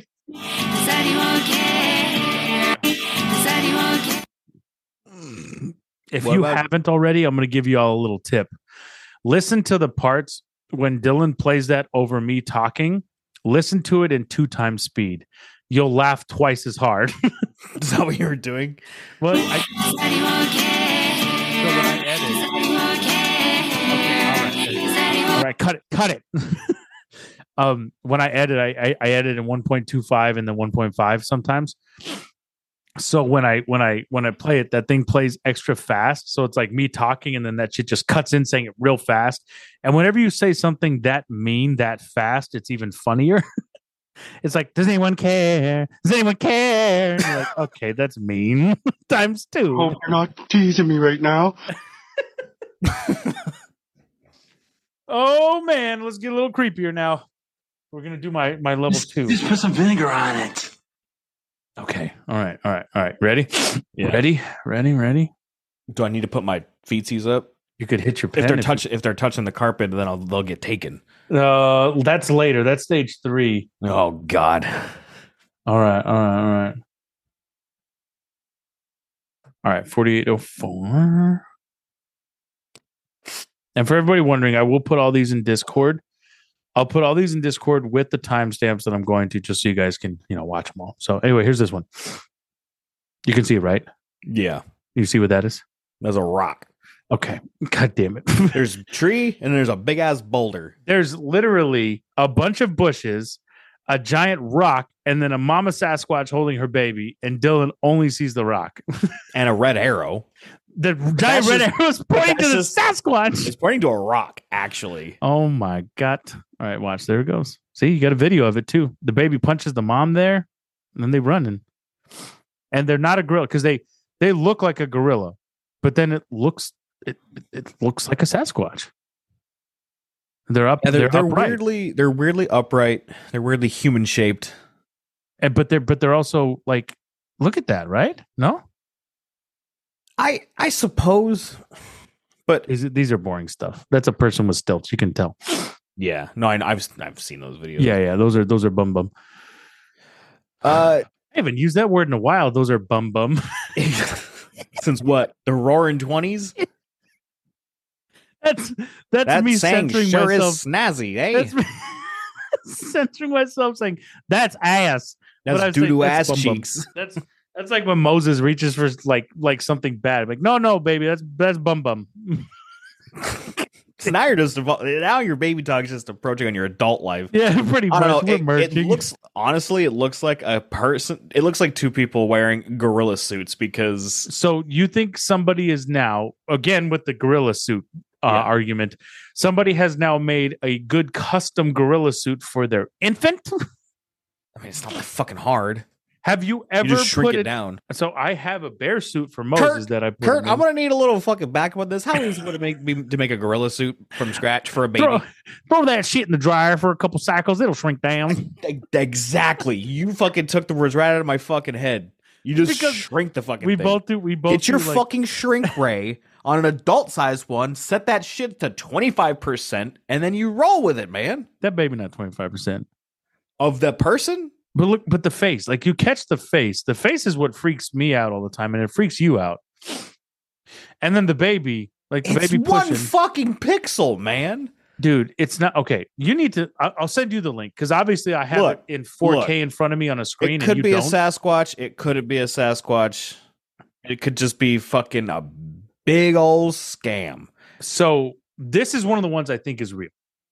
If you haven't already, I'm going to give you all a little tip. Listen to the parts when Dylan plays that over me talking. Listen to it in 2 times speed. You'll laugh twice as hard. Is that what you were doing? Well, all right, cut it. When I edit, I edit in 1.25 and then 1.5 sometimes. So when I play it, that thing plays extra fast. So it's like me talking, and then that shit just cuts in saying it real fast. And whenever you say something that mean that fast, it's even funnier. It's like, does anyone care? Does anyone care? You're like, okay, that's mean times 2. Oh, you're not teasing me right now. Oh man, let's get a little creepier now. We're gonna do my level 2. Just put some vinegar on it. Okay. All right. Ready? Yeah. Ready? Do I need to put my feetsies up? You could hit your pen if they're touching the carpet, then they'll get taken. That's later. That's stage 3. Oh God. All right. 4804. And for everybody wondering, I will put all these in Discord. I'll put all these in Discord with the timestamps that I'm going to, just so you guys can, watch them all. So anyway, here's this one. You can see it, right? Yeah. You see what that is? There's a rock. Okay. God damn it. There's a tree and there's a big ass boulder. There's literally a bunch of bushes, a giant rock, and then a mama Sasquatch holding her baby, and Dylan only sees the rock. And a red arrow. The giant red arrow is pointing to the Sasquatch. It's pointing to a rock, actually. Oh my God. All right, watch. There it goes. See, you got a video of it too. The baby punches the mom there, and then they run. And they're not a gorilla because they look like a gorilla, but then it looks like a Sasquatch. They're up. Yeah, they're upright. weirdly upright. They're weirdly human shaped. But they're also like, look at that, right? No, I suppose, but these are boring stuff. That's a person with stilts. You can tell. Yeah, no, I've seen those videos. Yeah, those are bum. I haven't used that word in a while. Those are bum. Since what? The Roaring 20s? That's me censoring sure myself. Is snazzy, eh? That's me censoring myself, saying that's ass. That's doo-doo ass bum. cheeks. That's like when Moses reaches for like something bad. Like, no, baby, that's bum. So now your baby talk is just approaching on your adult life. Yeah, pretty much. I don't know. It looks like a person. It looks like two people wearing gorilla suits because. So you think somebody is now, again with the gorilla suit argument, somebody has now made a good custom gorilla suit for their infant? I mean, it's not that fucking hard. Have you ever just shrink put it down? So I have a bear suit for Moses that I put. Kurt, I'm gonna need a little fucking backup on this. How easy would it to make a gorilla suit from scratch for a baby? Throw that shit in the dryer for a couple cycles. It'll shrink down. Exactly. You fucking took the words right out of my fucking head. You just shrink the fucking thing. We both get your fucking shrink ray on an adult sized one. Set that shit to 25%, and then you roll with it, man. That baby not 25% of the person. But the face, like you catch the face. The face is what freaks me out all the time, and it freaks you out. And then the baby, like the baby pushing. One fucking pixel, man. Dude, it's not okay. You need to. I'll send you the link because obviously I have it in 4K in front of me on a screen. It could be a Sasquatch. It couldn't be a Sasquatch. It could just be fucking a big old scam. So this is one of the ones I think is real.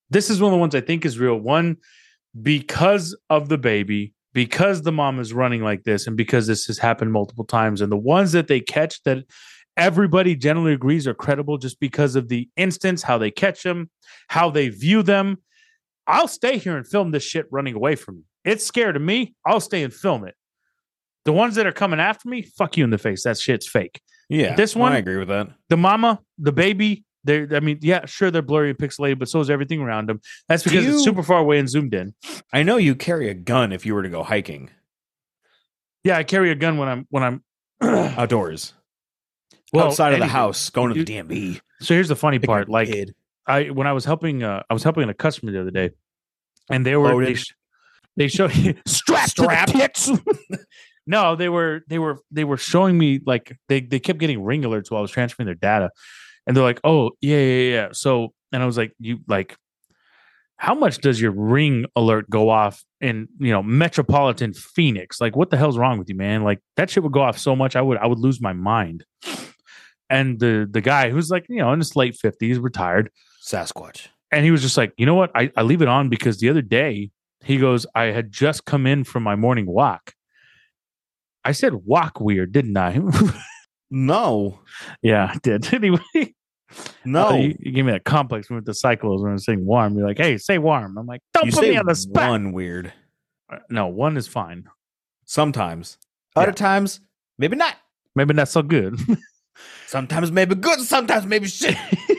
One, because of the baby, because the mom is running like this, and because this has happened multiple times, and the ones that they catch that everybody generally agrees are credible just because of the instance, how they catch them, how they view them. I'll stay here and film this shit running away from me. It's scared of me. I'll stay and film it. The ones that are coming after me, fuck you in the face. That shit's fake. Yeah. But this one, I agree with that. The mama, the baby, they're sure they're blurry and pixelated, but so is everything around them. That's because it's super far away and zoomed in. I know you carry a gun if you were to go hiking. Yeah, I carry a gun when I'm outdoors. Well, outside of the house, going to the DMV. So here's the funny part. Like when I was helping a customer the other day, and they were they showed strapped to the tits. No, they were showing me like they kept getting ring alerts while I was transferring their data. And they're like, oh, yeah. So, and I was like, how much does your ring alert go off in, metropolitan Phoenix? Like, what the hell's wrong with you, man? Like, that shit would go off so much, I would lose my mind. And the guy who's like, in his late 50s, retired. Sasquatch. And he was just like, you know what? I leave it on because the other day, he goes, I had just come in from my morning walk. I said walk weird, didn't I? No. Yeah, I did. Anyway. No. You gave me that complex with the cycles when I was saying warm. You're like, hey, say warm. I'm like, don't put me on the spot. One weird. No, one is fine. Sometimes. Other times, maybe not. Maybe not so good. Sometimes maybe good, sometimes maybe shit.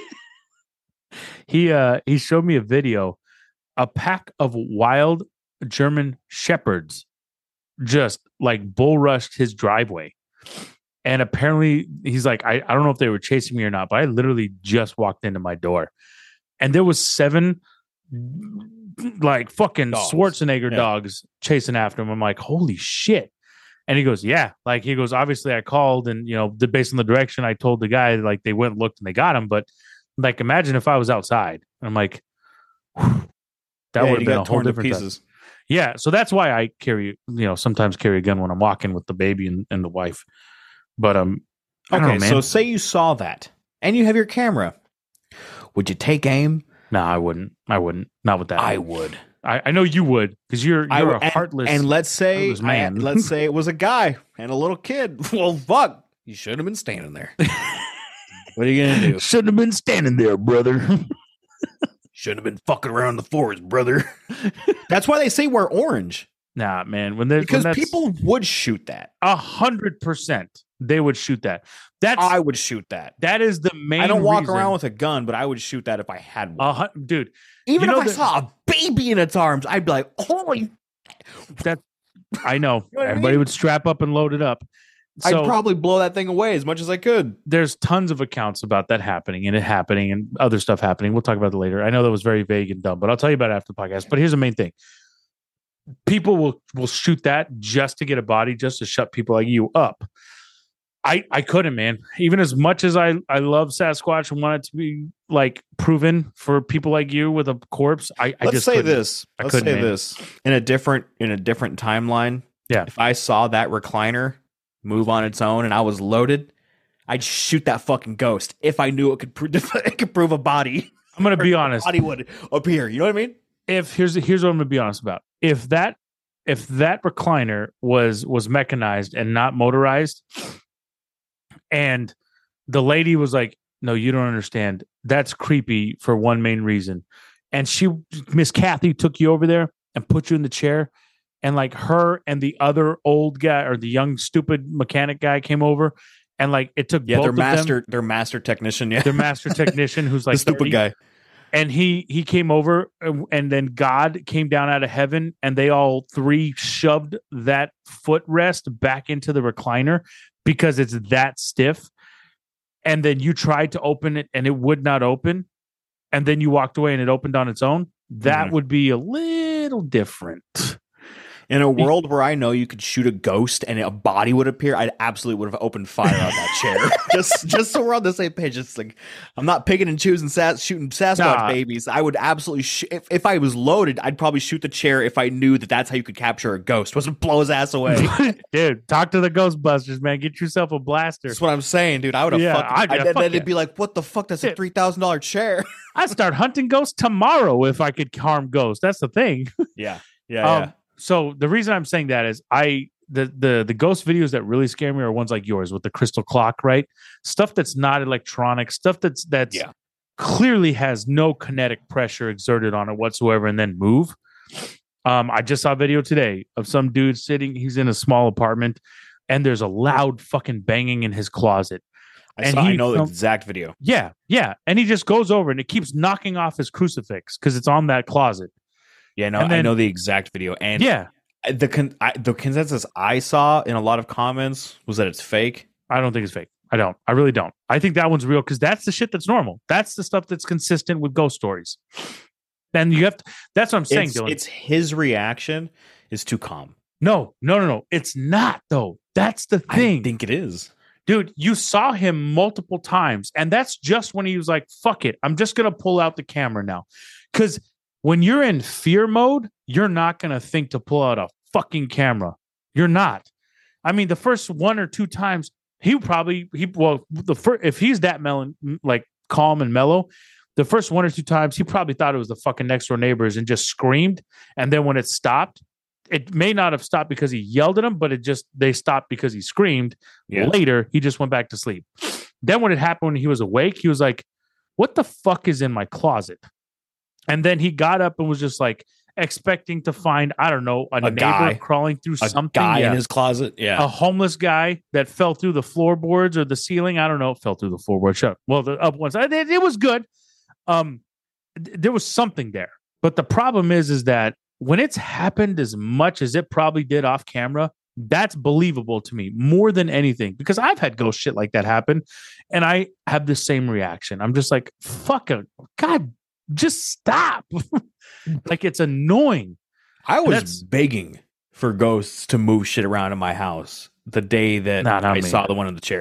He showed me a video. A pack of wild German shepherds just like bull rushed his driveway. And apparently he's like, I don't know if they were chasing me or not, but I literally just walked into my door and there was 7 like fucking dogs. Schwarzenegger dogs chasing after him. I'm like, holy shit. And he goes, yeah. Like he goes, obviously I called and, based on the direction I told the guy, like they went and looked and they got him, but Like, imagine if I was outside. I'm like, whew, that would have been a whole torn to different pieces. Yeah, so that's why I sometimes carry a gun when I'm walking with the baby and the wife. But I don't know, Okay, man. so say you saw that and you have your camera. Would you take aim? No, I wouldn't. Not with that. I would. I know you would, because you're a heartless. And let's say, heartless man. let's say it was a guy and a little kid. Well, fuck, you shouldn't have been standing there. What are you gonna do? Shouldn't have been standing there, brother. Shouldn't have been fucking around the forest, brother. That's why they say wear orange. Nah, man. Because people would shoot that. 100%, they would shoot that. I would shoot that. That is the main. I don't walk reason. around with a gun, but I would shoot that if I had one. Dude. Even if I saw a baby in its arms, I'd be like, holy. That I know. You know what I Everybody mean? would strap up and load it up. So I'd probably blow that thing away as much as I could. there's tons of accounts about that happening and other stuff happening. We'll talk about that later. I know that was very vague and dumb, but I'll tell you about it after the podcast. But here's the main thing. People will shoot that just to get a body, just to shut people like you up. I couldn't, man. Even as much as I love Sasquatch and want it to be like proven for people like you with a corpse, I Let's just say couldn't. this. I Let's couldn't, say man. this. In a different timeline. Yeah. If I saw that recliner move on its own and I was loaded, I'd shoot that fucking ghost if I knew it could prove a body. I'm gonna be honest. Body would appear. You know what I mean? Here's what I'm gonna be honest about. If that recliner was mechanized and not motorized, and the lady was like, "No, you don't understand. That's creepy for one main reason," and Miss Kathy took you over there and put you in the chair, and like her and the other old guy or the young stupid mechanic guy came over, and like it took both their of them, their master technician, yeah. their master technician who's like the stupid 30, guy. and he came over, and then God came down out of heaven, and they all three shoved that footrest back into the recliner because it's that stiff. And then you tried to open it and it would not open. And then you walked away and it opened on its own. That would be a little different. In a world where I know you could shoot a ghost and a body would appear, I absolutely would have opened fire on that chair. just so we're on the same page. It's like I'm not picking and choosing shooting Sasquatch babies. I would absolutely if I was loaded, I'd probably shoot the chair if I knew that that's how you could capture a ghost. Was to blow his ass away. Dude, talk to the Ghostbusters, man. Get yourself a blaster. That's what I'm saying, dude. I would have then it'd be like, what the fuck? That's a $3,000 chair. I'd start hunting ghosts tomorrow if I could harm ghosts. That's the thing. Yeah. So the reason I'm saying that is the ghost videos that really scare me are ones like yours with the crystal clock, right? Stuff that's not electronic, stuff that's clearly has no kinetic pressure exerted on it whatsoever, and then move. I just saw a video today of some dude sitting. He's in a small apartment, and there's a loud fucking banging in his closet. I know the exact video. Yeah, and he just goes over and it keeps knocking off his crucifix because it's on that closet. Yeah, no, I know the exact video, and the consensus I saw in a lot of comments was that it's fake. I don't think it's fake. I really don't. I think that one's real because that's the shit that's normal. That's the stuff that's consistent with ghost stories. And that's what I'm saying, Dylan. It's his reaction is too calm. No. It's not, though. That's the thing. I think it is. Dude, you saw him multiple times, and that's just when he was like, fuck it. I'm just going to pull out the camera now. Because when you're in fear mode, you're not going to think to pull out a fucking camera. You're not. I mean, the first one or two times, if he's that like calm and mellow, the first one or two times, he probably thought it was the fucking next door neighbors and just screamed. And then when it stopped, it may not have stopped because he yelled at him, but they stopped because he screamed. Yeah. Later, he just went back to sleep. Then when it happened, when he was awake, he was like, what the fuck is in my closet? And then he got up and was just like expecting to find, I don't know, a neighbor guy crawling through something. A guy in his closet. Yeah. A homeless guy that fell through the floorboards or the ceiling. I don't know. Fell through the floorboard. Shut up. Well, the up ones. It was good. There was something there. But the problem is that when it's happened as much as it probably did off camera, that's believable to me more than anything, because I've had ghost shit like that happen and I have the same reaction. I'm just like, fuck it. God, just stop. Like, it's annoying. I was begging for ghosts to move shit around in my house the day that I saw the one in the chair.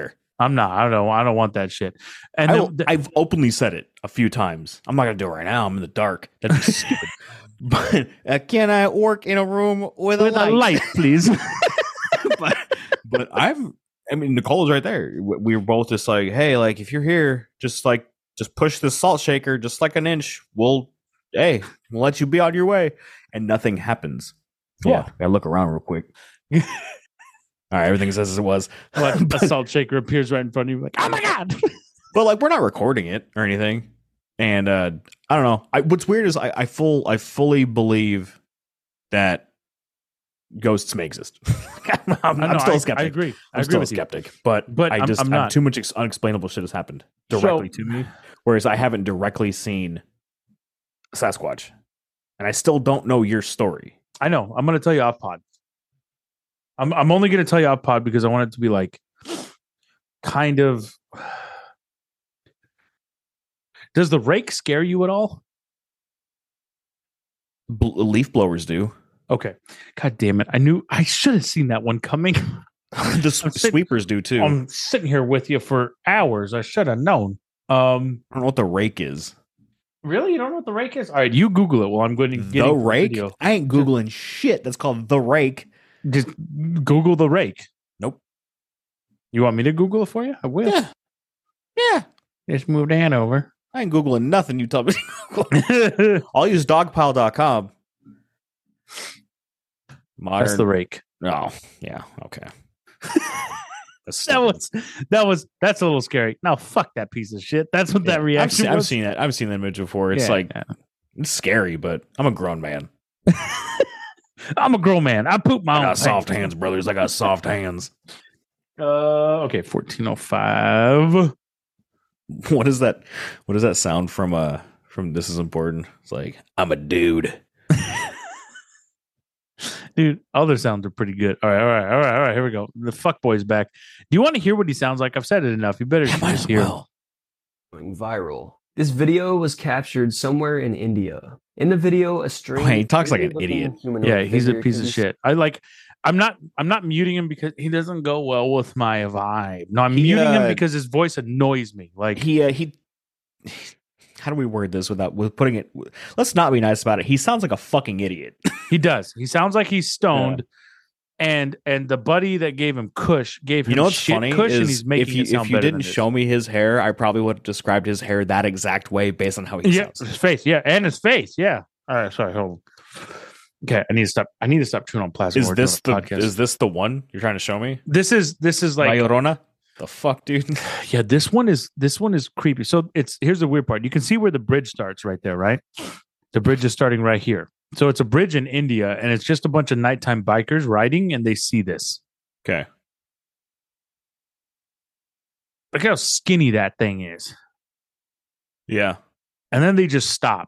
I'm not. I don't want that shit. And I've openly said it a few times. I'm not gonna do it right now. I'm in the dark. That'd be stupid. But can I work in a room with a light, please? but Nicole's right there. We were both just like, hey, like if you're here, just push this salt shaker just like an inch. We'll let you be on your way, and nothing happens. Yeah, gotta look around real quick. All right, everything's as it was. A salt shaker appears right in front of you, like, oh my god! But like, we're not recording it or anything. And I don't know. What's weird is I fully believe that ghosts may exist. I'm still a skeptic. I agree. I'm still a skeptic, but I'm not. Too much unexplainable shit has happened directly to me, whereas I haven't directly seen Sasquatch, and I still don't know your story. I know. I'm going to tell you off pod. I'm only going to tell you off pod because I want it to be like kind of. Does the rake scare you at all? Leaf blowers do. Okay. God damn it. I should have seen that one coming. The sweepers do too. I'm sitting here with you for hours. I should have known. I don't know what the rake is. Really? You don't know what the rake is? All right, you Google it while I'm going to get the rake. Video. I ain't Googling shit. That's called the rake. Just Google the rake. Nope. You want me to Google it for you? I will. Yeah. Just move Dan over. I ain't Googling nothing you tell me. I'll use dogpile.com. That's the rake. Oh, yeah. Okay. That's a little scary. No, fuck that piece of shit. That's what that reaction was. I've seen it. I've seen that image before. It's it's scary, but I'm a grown man. I'm a grown man. I poop my own. I got soft hands, brothers. I got soft hands. Okay, 1405. What is that? What does that sound from This Is Important? It's like, I'm a dude. Dude, other sounds are pretty good. All right. Here we go. The fuck boy's back. Do you want to hear what he sounds like? I've said it enough. You better just hear. Going viral. This video was captured somewhere in India. In the video, a strange. He talks like an idiot. Yeah, he's a piece of shit. I'm not muting him because he doesn't go well with my vibe. No, I'm muting him because his voice annoys me. Like he how do we word this with putting it? Let's not be nice about it. He sounds like a fucking idiot. He does. He sounds like he's stoned. Yeah. And the buddy that gave him Kush gave him what's shit funny Kush, is and he's making it sound if you better didn't show me his hair, I probably would have described his hair that exact way based on how he sounds. His face, and his face, yeah. All right, sorry, hold on. Okay, I need to stop chewing on plastic. Is this the one you're trying to show me? This is like La Llorona? The fuck, dude? Yeah, this one is creepy. So here's the weird part. You can see where the bridge starts right there, right? The bridge is starting right here. So it's a bridge in India, and it's just a bunch of nighttime bikers riding, and they see this. Okay. Look how skinny that thing is. Yeah. And then they just stop.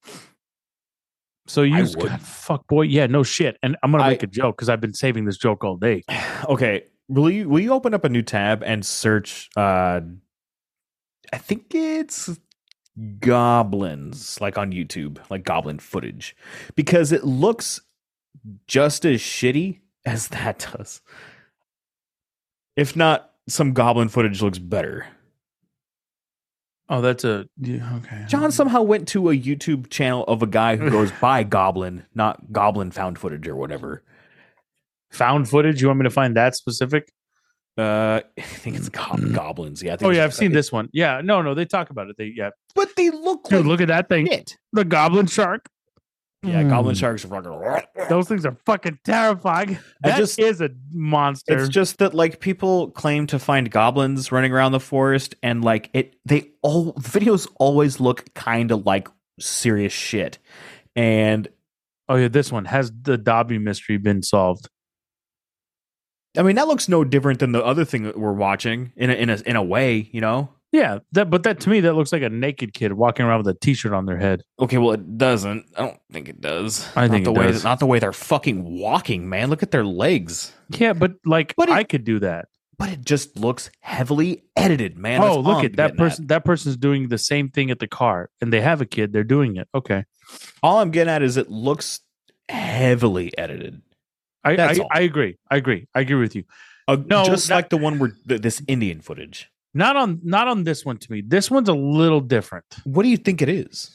So God, fuck boy. Yeah, no shit. And I'm going to make a joke because I've been saving this joke all day. Okay. Will you open up a new tab and search I think it's goblins, like on YouTube, like goblin footage, because it looks just as shitty as that does. If not, some goblin footage looks better. Oh, okay. John somehow went to a YouTube channel of a guy who goes by Goblin, not Goblin found footage or whatever. Found footage? You want me to find that specific? I think it's goblins. Yeah. I've seen this one. Yeah. No, they talk about it. But they look Dude, look at that thing. Shit. The goblin shark. Yeah, goblin sharks are fucking. Those things are fucking terrifying. That is a monster. It's just that like people claim to find goblins running around the forest, and like videos always look kind of like serious shit. And this one has the Dobby mystery been solved? I mean, that looks no different than the other thing that we're watching in a way, you know. Yeah, but to me that looks like a naked kid walking around with a t-shirt on their head. Okay, well it doesn't. I don't think it does. I think it does. Not the way they're fucking walking, man. Look at their legs. Yeah, but I could do that. But it just looks heavily edited, man. Oh, look at that person. That person's doing the same thing at the car, and they have a kid. They're doing it. Okay. All I'm getting at is it looks heavily edited. I agree. I agree with you. No, just not- like the one where this Indian footage. Not on this one to me. This one's a little different. What do you think it is?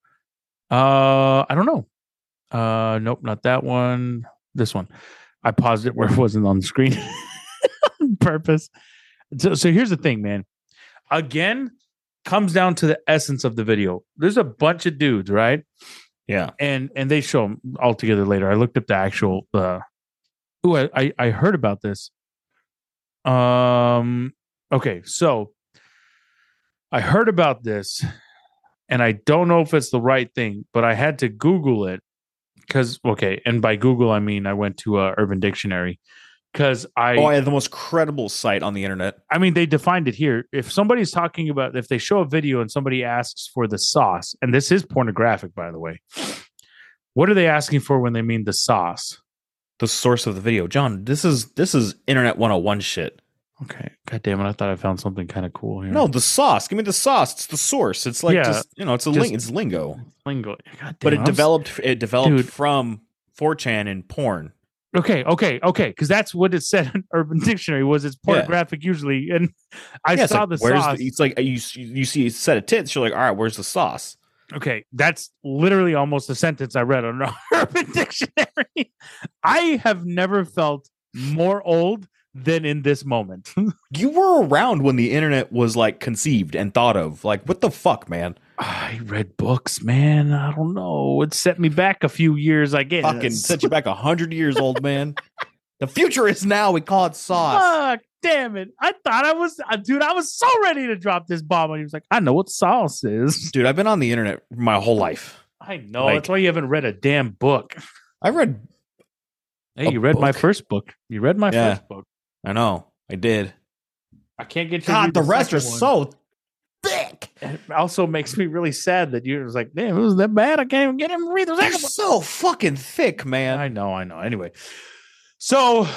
I don't know. Nope, not that one. This one. I paused it where it wasn't on the screen on purpose. So here's the thing, man. Again, comes down to the essence of the video. There's a bunch of dudes, right? Yeah. And they show them all together later. I looked up the actual I heard about this. Okay, so I heard about this and I don't know if it's the right thing, but I had to Google it because, okay, and by Google, I mean I went to Urban Dictionary because I have the most credible site on the internet. I mean, they defined it here. If somebody's talking about, if they show a video and somebody asks for the sauce, and this is pornographic, by the way, what are they asking for when they mean the sauce? The source of the video. John, this is Internet 101 shit. Okay. God damn it. I thought I found something kind of cool here. No, the sauce. Give me the sauce. It's the source. It's like, just, it's it's lingo. Lingo. God damn But it developed Dude. from 4chan and porn. Okay. Because that's what it said in Urban Dictionary was it's pornographic usually. And I saw the sauce. It's like you see a set of tits. You're like, all right, where's the sauce? Okay, that's literally almost a sentence I read on Urban Dictionary. I have never felt more old than in this moment. You were around when the internet was like conceived and thought of. Like, what the fuck, man? I read books, man. I don't know. It set me back a few years, I guess. Fucking set you back 100 years, old man. The future is now. We call it sauce. Fuck, damn it. I thought I was, dude, I was so ready to drop this bomb. And he was like, I know what sauce is. Dude, I've been on the internet my whole life. I know. That's why you haven't read a damn book. I read. Hey, you read my first book. You read my first book. I know. I did. I can't get you. God, the rest are so thick. It also makes me really sad that you was like, damn, it was that bad. I can't even get him to read the They're second one. so fucking thick, man. I know. Anyway, so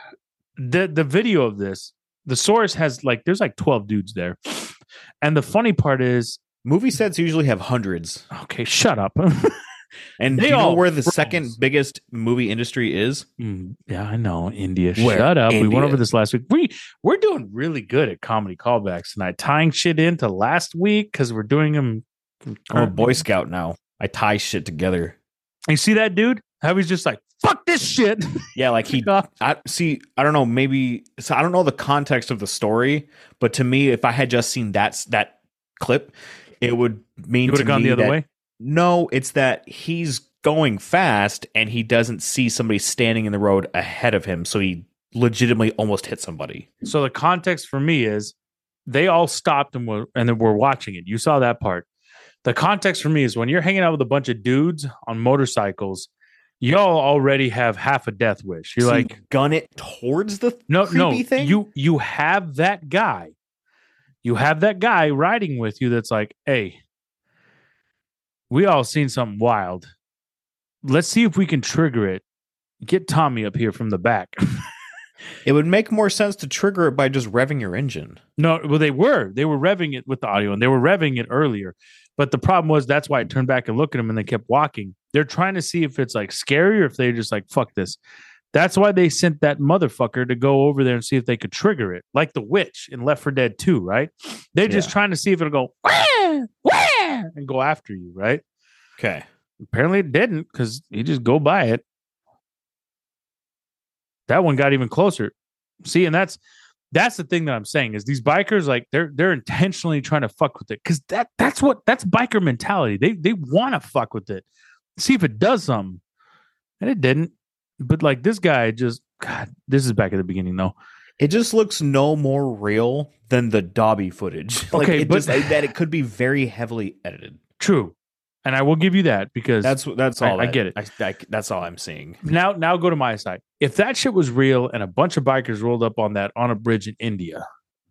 the video of this, the source has there's 12 dudes there. And the funny part is, movie sets usually have hundreds. Okay, shut up. And do you know where the second biggest movie industry is? Yeah, I know. India. Where? Shut up. India. We went over this last week. We're doing really good at comedy callbacks tonight, tying shit into last week because we're doing them. I'm a Boy Scout now. I tie shit together. You see that dude? How he's just like, fuck this shit. Yeah, like I don't know, maybe, so I don't know the context of the story, but to me, if I had just seen that clip, it would mean you would have gone the other way. No, it's that he's going fast and he doesn't see somebody standing in the road ahead of him, so he legitimately almost hit somebody. So the context for me is they all stopped and were watching it. You saw that part. The context for me is when you're hanging out with a bunch of dudes on motorcycles, y'all already have half a death wish. You're like, gun it towards the creepy thing? You have that guy. You have that guy riding with you that's like, hey, we all seen something wild. Let's see if we can trigger it. Get Tommy up here from the back. It would make more sense to trigger it by just revving your engine. No, well, they were revving it with the audio and they were revving it earlier. But the problem was that's why I turned back and looked at them and they kept walking. They're trying to see if it's scary or if they're just fuck this. That's why they sent that motherfucker to go over there and see if they could trigger it, like the witch in Left 4 Dead 2, right? They're just trying to see if it'll go wah, wah, and go after you, right? Okay. Apparently it didn't because you just go by it. That one got even closer. See, and that's the thing that I'm saying is these bikers they're intentionally trying to fuck with it because that's biker mentality. They want to fuck with it, see if it does something, and it didn't. But this guy just, God, this is back at the beginning though. It just looks no more real than the Dobby footage. Okay, but that it could be very heavily edited. True, and I will give you that because that's all. I get it. That's all I'm seeing. Now go to my side. If that shit was real and a bunch of bikers rolled up on a bridge in India,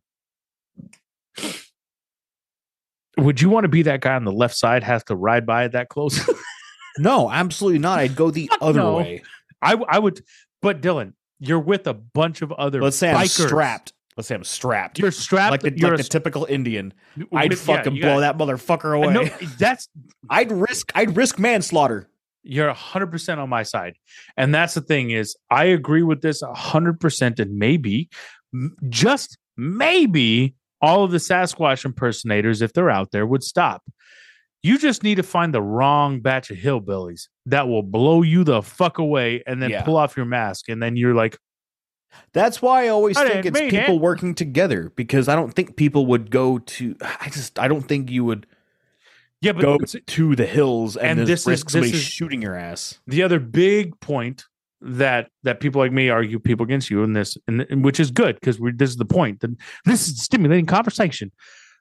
would you want to be that guy on the left side has to ride by it that close? No, absolutely not. I'd go the other way. I would, but Dylan, you're with a bunch of other. Let's say bikers. I'm strapped. You're strapped like the typical Indian. I'd fucking blow that motherfucker away. No, I'd risk manslaughter. you're 100% on my side. And that's the thing is, I agree with this 100%. And maybe, just maybe, all of the Sasquatch impersonators, if they're out there, would stop. You just need to find the wrong batch of hillbillies that will blow you the fuck away and then pull off your mask. And then you're like, that's why I always think it's people working together, because I don't think people would go to, I don't think you would go to the hills and risk somebody shooting your ass. The other big point that people like me argue people against you in this, and which is good, because this is the point. This is stimulating conversation.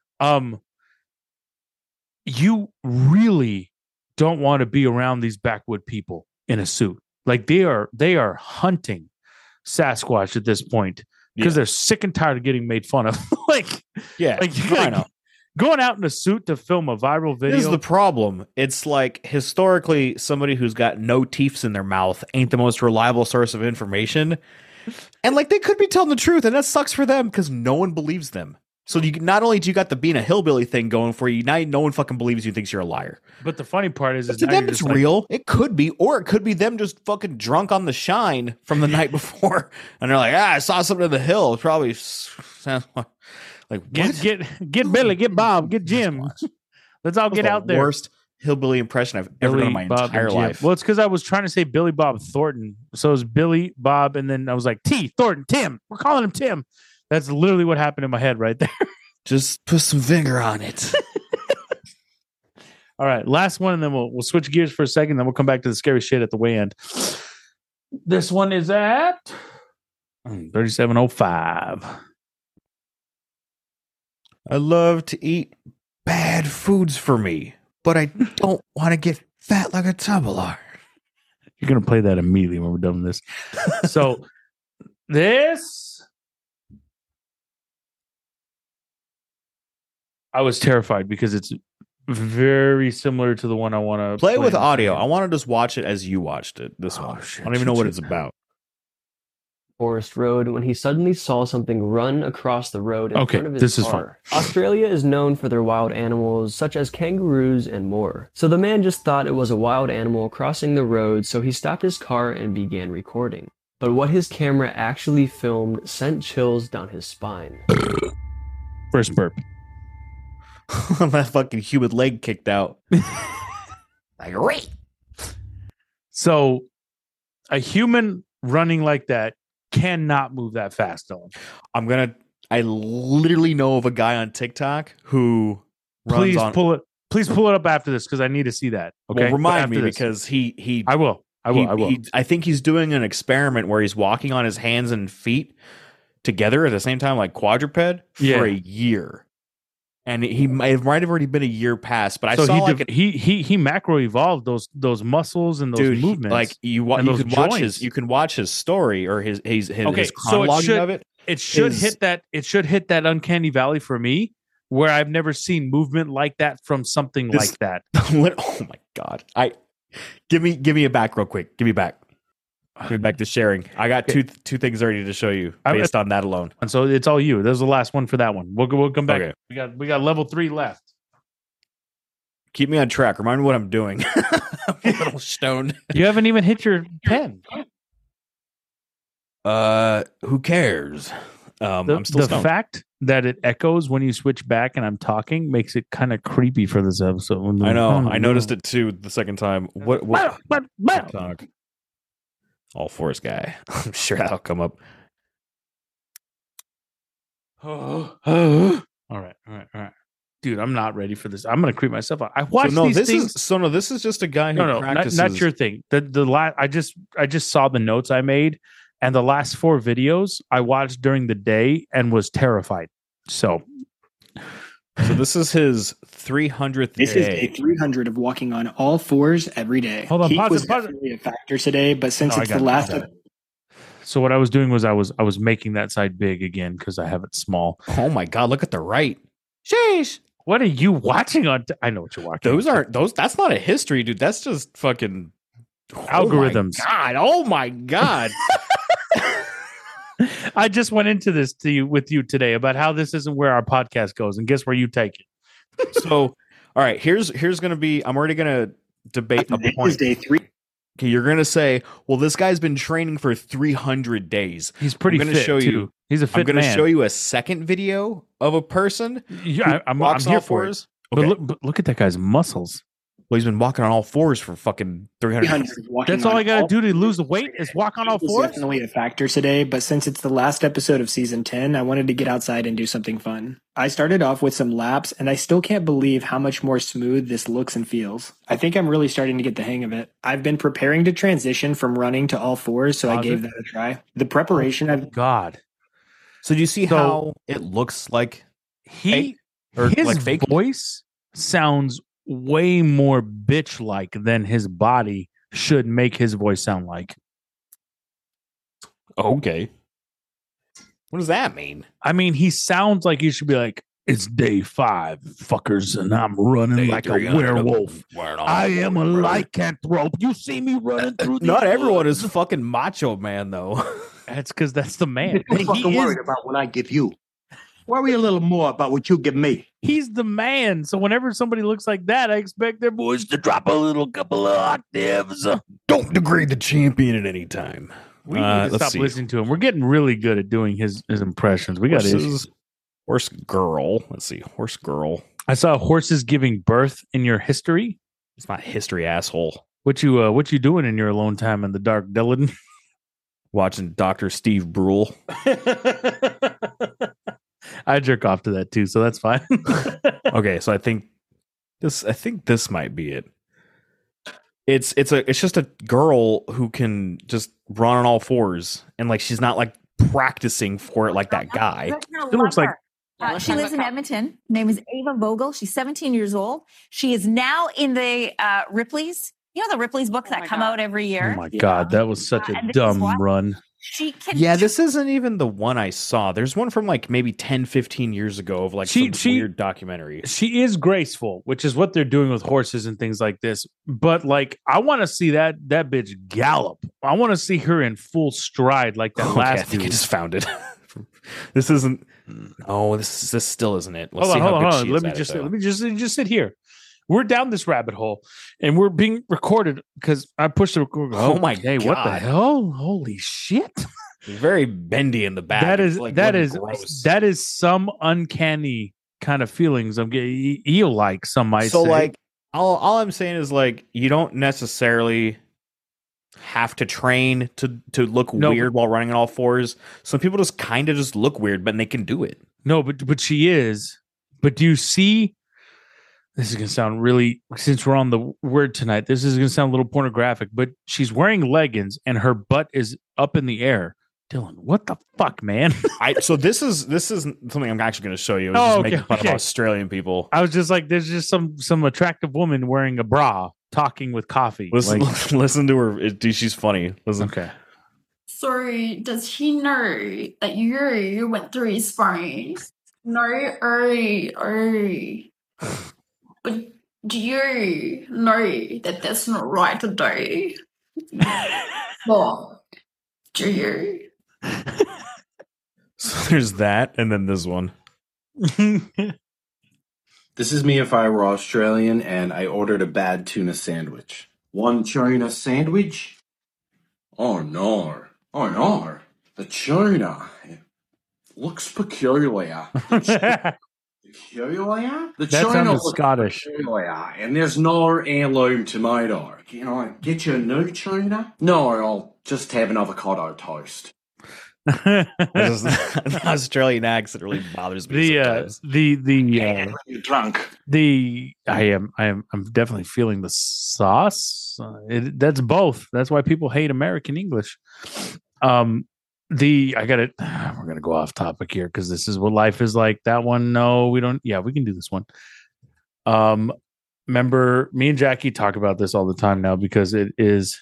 You really don't want to be around these backwood people in a suit. Like they are hunting Sasquatch at this point because they're sick and tired of getting made fun of. I know. Going out in a suit to film a viral video. This is the problem. It's like, historically, somebody who's got no teeth in their mouth ain't the most reliable source of information. And like, they could be telling the truth, and that sucks for them because no one believes them. So you not only do you got the being a hillbilly thing going for you, now no one fucking believes you, thinks you're a liar. But the funny part is to them it's real. It could be, or it could be them just fucking drunk on the shine from the night before, and they're like, I saw something in the hill. It's probably like, get Billy, get Bob, get Jim. Let's all get out there. Worst hillbilly impression I've ever done in my entire life. Well, it's because I was trying to say Billy Bob Thornton, so it was Billy Bob, and then I was like T Thornton Tim. We're calling him Tim. That's literally what happened in my head right there. Just put some vinegar on it. All right, last one, and then we'll switch gears for a second. Then we'll come back to the scary shit at the way end. This one is at 3705. I love to eat bad foods for me, but I don't want to get fat like a Tubbalar. You're gonna play that immediately when we're done with this. So this. I was terrified because it's very similar to the one I want to play with audio. I want to just watch it as you watched it. This one. Shit, I don't even know what it's about. Forest Road when he suddenly saw something run across the road in front of his this car. Is fun. Australia is known for their wild animals such as kangaroos and more. So the man just thought it was a wild animal crossing the road, so he stopped his car and began recording. But what his camera actually filmed sent chills down his spine. First burp. That fucking human leg kicked out. Like, wait. So a human running like that cannot move that fast, though. I literally know of a guy on TikTok who Please pull it up after this because I need to see that. Okay. Well, remind me because he I will. I think he's doing an experiment where he's walking on his hands and feet together at the same time, like quadruped, for a year. And it might have already been a year past, but I saw he macro evolved those muscles and those movements. You can watch his story or his chronology of it. It should hit that uncanny valley for me, where I've never seen movement like that from something like that. Oh my god! Give me a back real quick. Give me back. Give me back to sharing. I got two things ready to show you based on that alone. And so it's all you. This is the last one for that one. We'll come back. Okay. We got level 3 left. Keep me on track. Remind me what I'm doing. I'm a little stoned. You haven't even hit your pen. Who cares? I'm still stoned. The fact that it echoes when you switch back and I'm talking makes it kind of creepy for this episode. I know. I noticed it too the second time. What talk? All Forest guy. I'm sure that'll come up. All right. Dude, I'm not ready for this. I'm gonna creep myself out. I watched these things. This is just a guy who practices. Not your thing. The last I just saw the notes I made, and the last 4 videos I watched during the day and was terrified. So this is his 300th This is day 300 of walking on all 4s every day. Hold on, Heat pause was it. definitely a factor today, but since it's the last of... So what I was doing was I was making that side big again because I have it small. Oh my god, look at the right. Sheesh. What are you watching on? I know what you're watching. That's not a history, dude. That's just fucking algorithms. Oh my god. I just went into this with you today about how this isn't where our podcast goes, and guess where you take it. So, all right, here's gonna be. I'm already gonna debate a Today point. is day 3. Okay, you're gonna say, "Well, this guy's been training for 300 days." He's pretty I'm gonna fit show too. you. He's a I'm fit gonna man. show you a second video of a person. Yeah, I'm walks on here all for it. fours. Okay. But look at that guy's muscles. Well, he's been walking on all fours for fucking 300 days. That's all I got to do to lose the weight is walk on all It's fours. definitely a factor today, but since it's the last episode of season 10, I wanted to get outside and do something fun. I started off with some laps, and I still can't believe how much more smooth this looks and feels. I think I'm really starting to get the hang of it. I've been preparing to transition from running to all fours, so I gave that a try. The preparation I've God. So do you see So- how it looks like He or his like fake? voice sounds way more bitch like than his body should make his voice sound like. Okay. What does that mean? I mean, he sounds like he should be like, "It's day 5, fuckers, and I'm running like a werewolf. I am a lycanthrope. You see me running through the Not everyone is fucking Macho Man though. That's because that's the man. What you fucking worried about what I give you? Worry a little more about what you give me. He's the man. So whenever somebody looks like that, I expect their voice to drop a little couple of octaves. Don't degrade the champion at any time. We need to stop listening to him. We're getting really good at doing his impressions. We got issues. Horse girl. Let's see. Horse girl. I saw horses giving birth in your history. It's not history, asshole. What you doing in your alone time in the dark, Dylan? Watching Dr. Steve Brule. I jerk off to that too, so that's fine. Okay, so I think this might be it. It's just a girl who can just run on all fours, and like she's not like practicing for it like that guy. It looks like she lives in Edmonton. Her name is Ava Vogel. She's 17 years old. She is now in the Ripley's. You know the Ripley's books that come out every year. oh my god, that was such a and this is dumb what- run. She can. Yeah, this isn't even the one I saw. There's one from like maybe 10, 15 years ago of like some weird documentary. She is graceful, which is what they're doing with horses and things like this. But like, I want to see that bitch gallop. I want to see her in full stride like that Okay, last I think I dude. just found it. This isn't. No, this still isn't it. Let's Hold see on, how good hold she on. is Let at it, though. me just sit here. We're down this rabbit hole, and we're being recorded because I pushed the record. Oh my hey, what the God. hell? Holy shit! Very bendy in the back. That It's is like that looking is gross. that is some uncanny kind of feelings I'm getting. Eel like some might So say. like all I'm saying is like you don't necessarily have to train to look No, weird while running on all fours. Some people just kind of just look weird, but they can do it. No, but she is. But do you see? This is gonna sound really. Since we're on the word tonight, this is gonna sound a little pornographic. But she's wearing leggings and her butt is up in the air. Dylan, what the fuck, man? So this is something I'm actually going to show you. It's Oh, just okay, making fun okay. of Australian people. I was just like, there's just some attractive woman wearing a bra talking with coffee. Listen, Like, listen to her. She's funny. Listen. okay. Sorry, does he know that you went through his phone? No, but do you know that that's not right to do? Well, do you? So there's that, and then this one. This is me if I were Australian and I ordered a bad tuna sandwich. One tuna sandwich? Oh no. Oh no. The tuna. It looks peculiar. Peculiar? The That tuna sounded looks Scottish. peculiar. And there's no heirloom tomato. Can I get you a new tuna? No, I'll just have an avocado toast. The Australian accent really bothers me sometimes. You're drunk. I'm definitely feeling the sauce. That's both. That's why people hate American English. We're gonna go off topic here because this is what life is like. That one, no, we don't. Yeah, we can do this one. Remember, me and Jackie talk about this all the time now because it is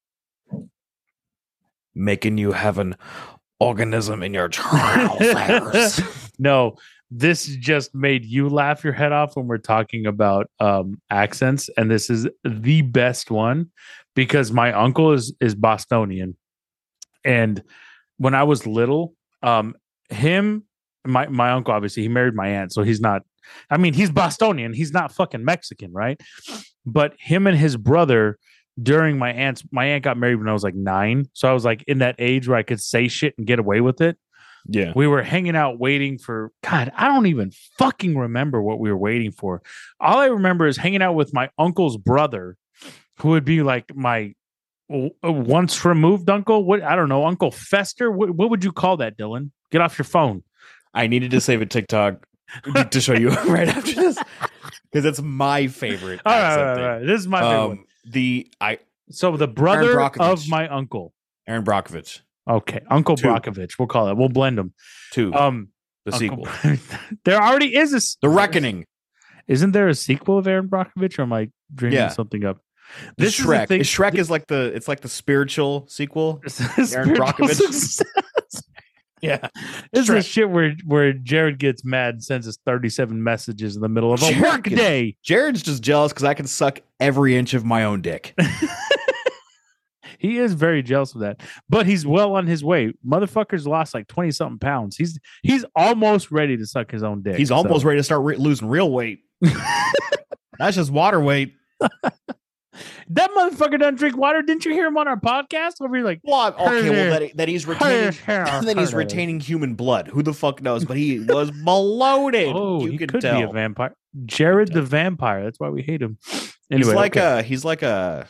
Making you have an organism in your trousers. No, this just made you laugh your head off when we're talking about accents, and this is the best one because my uncle is Bostonian, and when I was little, my uncle obviously he married my aunt, so he's not. I mean, he's Bostonian. He's not fucking Mexican, right? but him and his brother during my aunt got married when I was like 9. So I was like in that age where I could say shit and get away with it. Yeah. We were hanging out waiting for God. I don't even fucking remember what we were waiting for. All I remember is hanging out with my uncle's brother, who would be like my once removed uncle. What I don't know, Uncle Fester. What would you call that, Dylan? Get off your phone. I needed to save a TikTok to show you right after this because it's my favorite. All right. This is my favorite one. So the brother of my uncle, Aaron Brockovich. Okay, Uncle 2. Brockovich. We'll call it. We'll blend them. 2. The sequel. There already is The Reckoning. Isn't there a sequel of Aaron Brockovich, or am I dreaming something up? This Shrek. Shrek is like the spiritual sequel. Aaron Brockovich. Yeah, this is shit where Jared gets mad and sends us 37 messages in the middle of a work day. Jared's just jealous because I can suck every inch of my own dick. He is very jealous of that, but he's well on his way. Motherfucker's lost like 20 something pounds. He's almost ready to suck his own dick. He's almost ready to start losing real weight. That's just water weight. That motherfucker doesn't drink water. Didn't you hear him on our podcast? Where like, that he's retaining human blood. Who the fuck knows? But he was bloated. Oh, you he could could tell. be a vampire. Jared the vampire. That's why we hate him. Anyway, he's like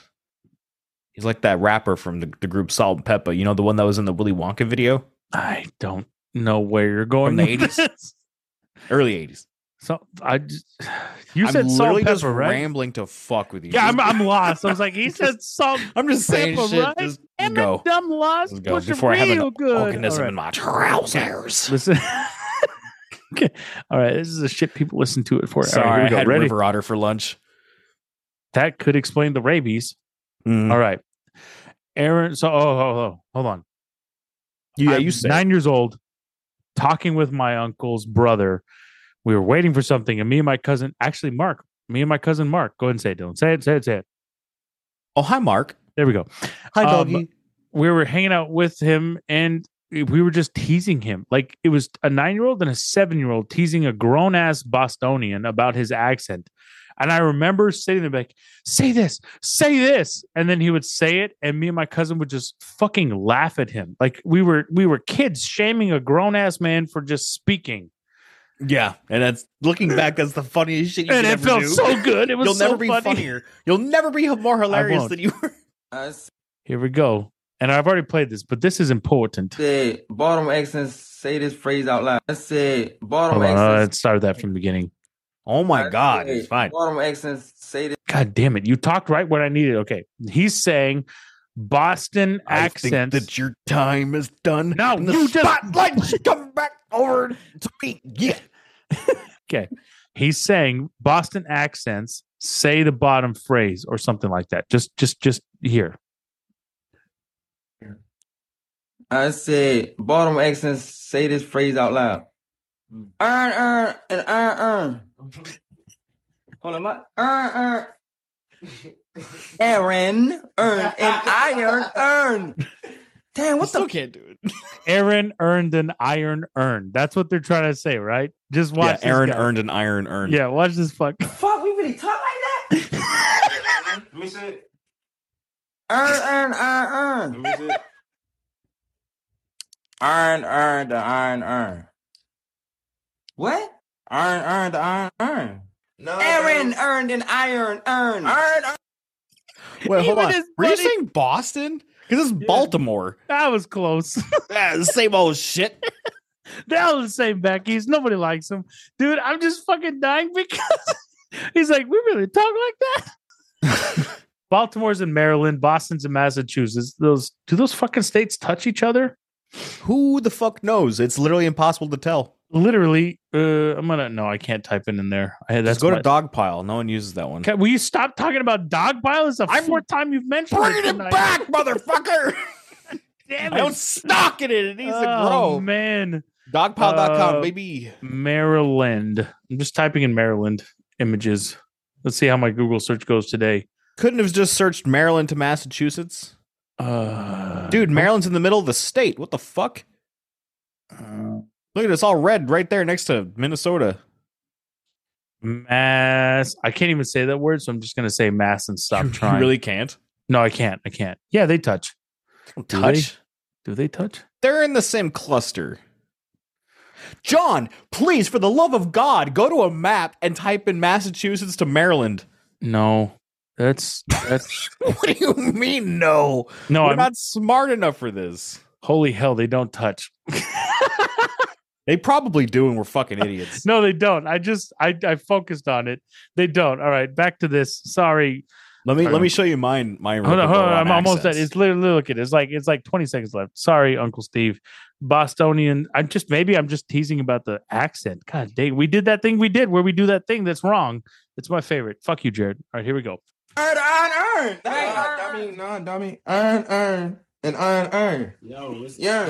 that rapper from the group Salt and Pepper. You know, the one that was in the Willy Wonka video? I don't know where you're going. From the 80s? Early 80s. So you said Salt and Pepper, right? Rambling to fuck with you. Yeah, I'm lost. I was like, he said Salt. I'm just saying Pepper, shit. Right? Just I'm go. dumb lost. Let's go before I have an organism in my trousers. Listen. Okay. All right. This is the shit people listen to it for. Sorry, right, I had Ready? river otter for lunch. That could explain the rabies. Mm. All right. Aaron. So, hold on. Yeah, you said 9 years old, talking with my uncle's brother. We were waiting for something, and me and my cousin, actually Mark, Go ahead and say it, Dylan. Say it. Oh, hi, Mark. There we go. Hi, doggy. We were hanging out with him, and we were just teasing him. Like it was a 9-year-old and a 7-year-old teasing a grown ass Bostonian about his accent. And I remember sitting there like, say this. And then he would say it. And me and my cousin would just fucking laugh at him. Like we were kids shaming a grown ass man for just speaking. Yeah. And that's looking back, that's the funniest shit you and can it ever felt do. so good. It was You'll so never be funny. funnier. You'll never be more hilarious than you were. Here we go. And I've already played this, but this is important. Say bottom accents, say this phrase out loud. Let's say bottom Hold on, accents. let's start that from the beginning. Oh my God, it's fine. Bottom accents, say this. God damn it. You talked right when I needed. Okay. He's saying Boston accents. I think that your time is done. No, and the you just spotlight's come back over to me. Yeah. Okay. He's saying Boston accents, say the bottom phrase or something like that. Just here. I say bottom accents, say this phrase out loud. Earn, and earn. Hold on, what? Earn. Aaron, earn, and iron, earn. Damn, what the? Can't do it. Aaron earned an iron earn. That's what they're trying to say, right? Just watch. Yeah, Aaron this guy. earned an iron earned. Yeah, watch this fuck. Fuck, we really talk like that? Let me see it. Earn. Let me see it. Earn, the iron, earn. What? Earn, the iron, earn. No, Aaron earned an iron, earn. Wait, hold Even on. his Were you buddy- saying Boston? Because it's Baltimore. That was close. Yeah, the same old shit. That was the same Becky's. Nobody likes him. Dude, I'm just fucking dying because he's like, we really talk like that? Baltimore's in Maryland, Boston's in Massachusetts. Do those fucking states touch each other? Who the fuck knows? It's literally impossible to tell. Literally, I can't type it in there. Let's go to Dogpile. No one uses that one. Okay, will you stop talking about Dogpile? It's the fourth time you've mentioned Bring it tonight. back, motherfucker! Damn I it. don't stock it. It needs to grow. Oh, man. Dogpile.com, baby. Maryland. I'm just typing in Maryland images. Let's see how my Google search goes today. Couldn't have just searched Maryland to Massachusetts? Dude, Maryland's in the middle of the state. What the fuck? Look at it, it's all red right there next to Minnesota. Mass. I can't even say that word, so I'm just gonna say mass and stop trying. You really can't? No, I can't. I can't. Yeah, they touch. Do they? Touch? Do they touch? They're in the same cluster. John, please, for the love of God, go to a map and type in Massachusetts to Maryland. No, that's. What do you mean? No, No, we're I'm not smart enough for this. Holy hell, they don't touch. They probably do, and we're fucking idiots. No, they don't. I focused on it. They don't. All right, back to this. Sorry. Let me show you mine. Hold on. I'm almost at. It's literally look at it. It's like 20 seconds left. Sorry, Uncle Steve. Bostonian. I'm just teasing about the accent. God dang, we did that thing we did where we do that thing that's wrong. It's my favorite. Fuck you, Jared. All right, here we go. Earn. Dummy. Earn. And earn. Yo, Yeah.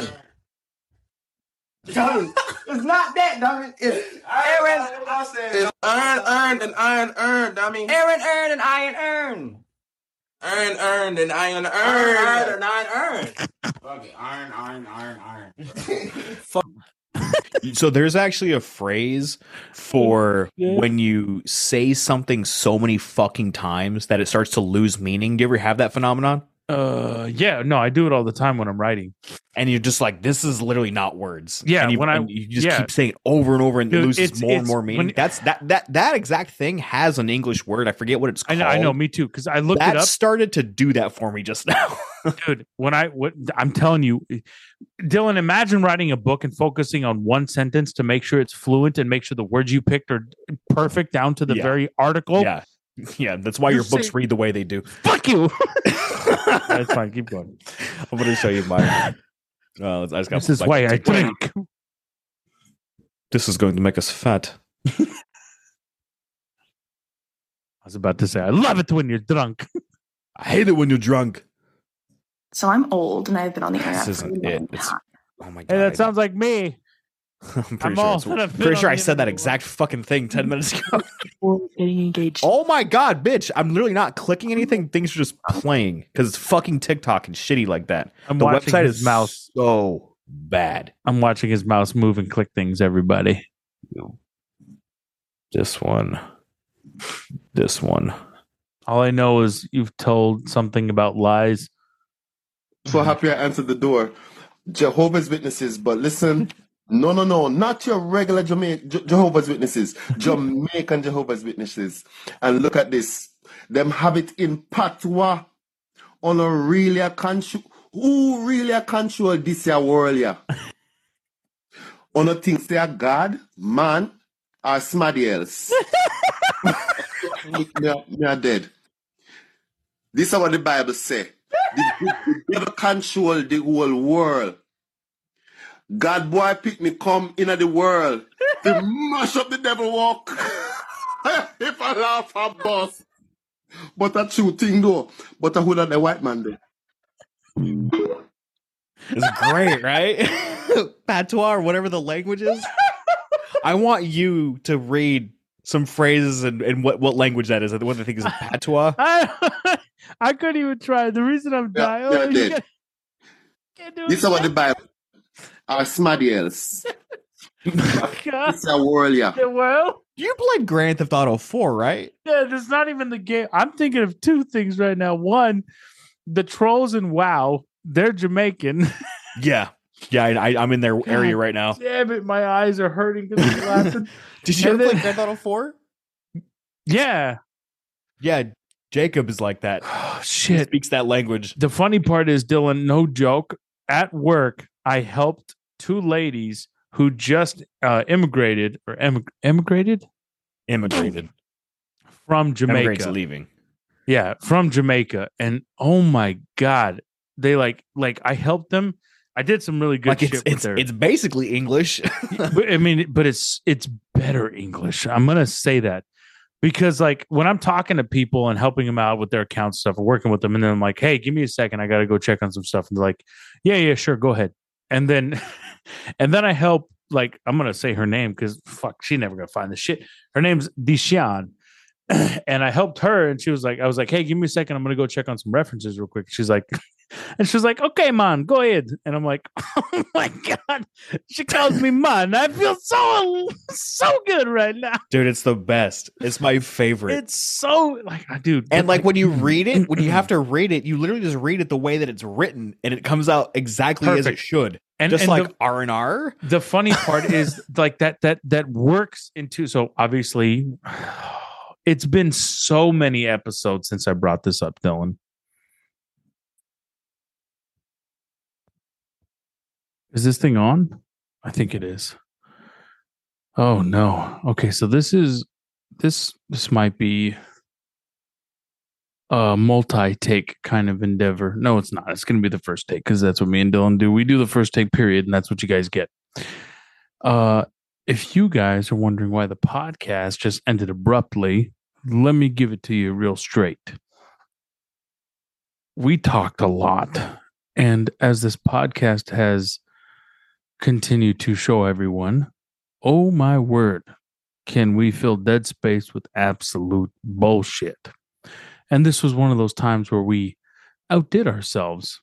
Dummy. It's not that, dummy. It's Aaron. It's earn, and iron, dummy. Aaron, and iron, earn. Earn, and iron, earn. And iron, earn. Okay, iron. Fuck. So there's actually a phrase for when you say something so many fucking times that it starts to lose meaning. Do you ever have that phenomenon? Yeah, no, I do it all the time when I'm writing. And you're just like, this is literally not words. Yeah, and you just keep saying it over and over, and Dude, it loses more and more meaning. when- That's that exact thing has an English word. I forget what it's called. I know, me too. Because I looked that it up. started to do that for me just now. Dude, I'm telling you, Dylan, imagine writing a book and focusing on one sentence to make sure it's fluent and make sure the words you picked are perfect down to the very article. Yeah, that's why your books read the way they do. Fuck you. That's fine. Keep going. I'm going to show you mine. This is why I drink. This is going to make us fat. I was about to say, I love it when you're drunk. I hate it when you're drunk. So I'm old and I've been on the internet. This for a isn't long it. It's, time. oh my god. Hey, that sounds like me. I'm pretty sure I said that exact fucking thing 10 minutes ago. Getting engaged. Oh my god, bitch. I'm literally not clicking anything. Things are just playing because it's fucking TikTok and shitty like that. I'm the watching website his is mouse. so bad. I'm watching his mouse move and click things, everybody. This one. All I know is you've told something about lies. So happy I answered the door. Jehovah's Witnesses, but listen, no, not your regular Jehovah's Witnesses, Jamaican Jehovah's Witnesses. And look at this. Them have it in patois on a really a control. Who really a control this here world, yeah? On a things they are God, man, or somebody else. me are dead. This is what the Bible say. The devil control the whole world. God boy pick me come in the world to mash up the devil walk. If I laugh, I bust. But a true thing though. But I would have the white man there. It's great, right? Patois or whatever the language is. I want you to read some phrases and what language that is. What I think is a patois. I couldn't even try. The reason I'm dying. This is what the Bible. Or somebody else. It's a world, yeah. The world? You played Grand Theft Auto 4, right? Yeah, that's not even the game. I'm thinking of two things right now. One, the trolls in WoW, they're Jamaican. Yeah. I'm in their area right now. Damn it, my eyes are hurting because I'm laughing. Did you ever play Grand Theft Auto 4? Yeah. Yeah, Jacob is like that. Oh, shit. He speaks that language. The funny part is, Dylan, no joke, at work, I helped two ladies who just immigrated from Jamaica. Immigrants leaving. Yeah, from Jamaica. And oh my God, they like I helped them. I did some really good shit with their... It's basically English. but it's better English. I'm going to say that. Because like when I'm talking to people and helping them out with their account stuff or working with them, and then I'm like, hey, give me a second. I got to go check on some stuff. And they're like, yeah, sure. Go ahead. And then I help, like, I'm going to say her name because fuck, she never going to find the shit. Her name's Dishan. And I helped her and I was like, hey, give me a second. I'm going to go check on some references real quick. She's like, And she's like, okay, man, go ahead. And I'm like, oh my God. She calls me man. I feel so good right now. Dude, it's the best. It's my favorite. It's so like, dude. And like when you read it, when you have to read it, you literally just read it the way that it's written and it comes out exactly as it should. And just and like the- R&R. The funny part is like that works into, so obviously it's been so many episodes since I brought this up, Dylan. Is this thing on? I think it is. Oh no. Okay, so this might be a multi-take kind of endeavor. No, it's not. It's going to be the first take because that's what me and Dylan do. We do the first take period, and that's what you guys get. If you guys are wondering why the podcast just ended abruptly, let me give it to you real straight. We talked a lot, and as this podcast has continued to show everyone, oh my word, can we fill dead space with absolute bullshit. And this was one of those times where we outdid ourselves.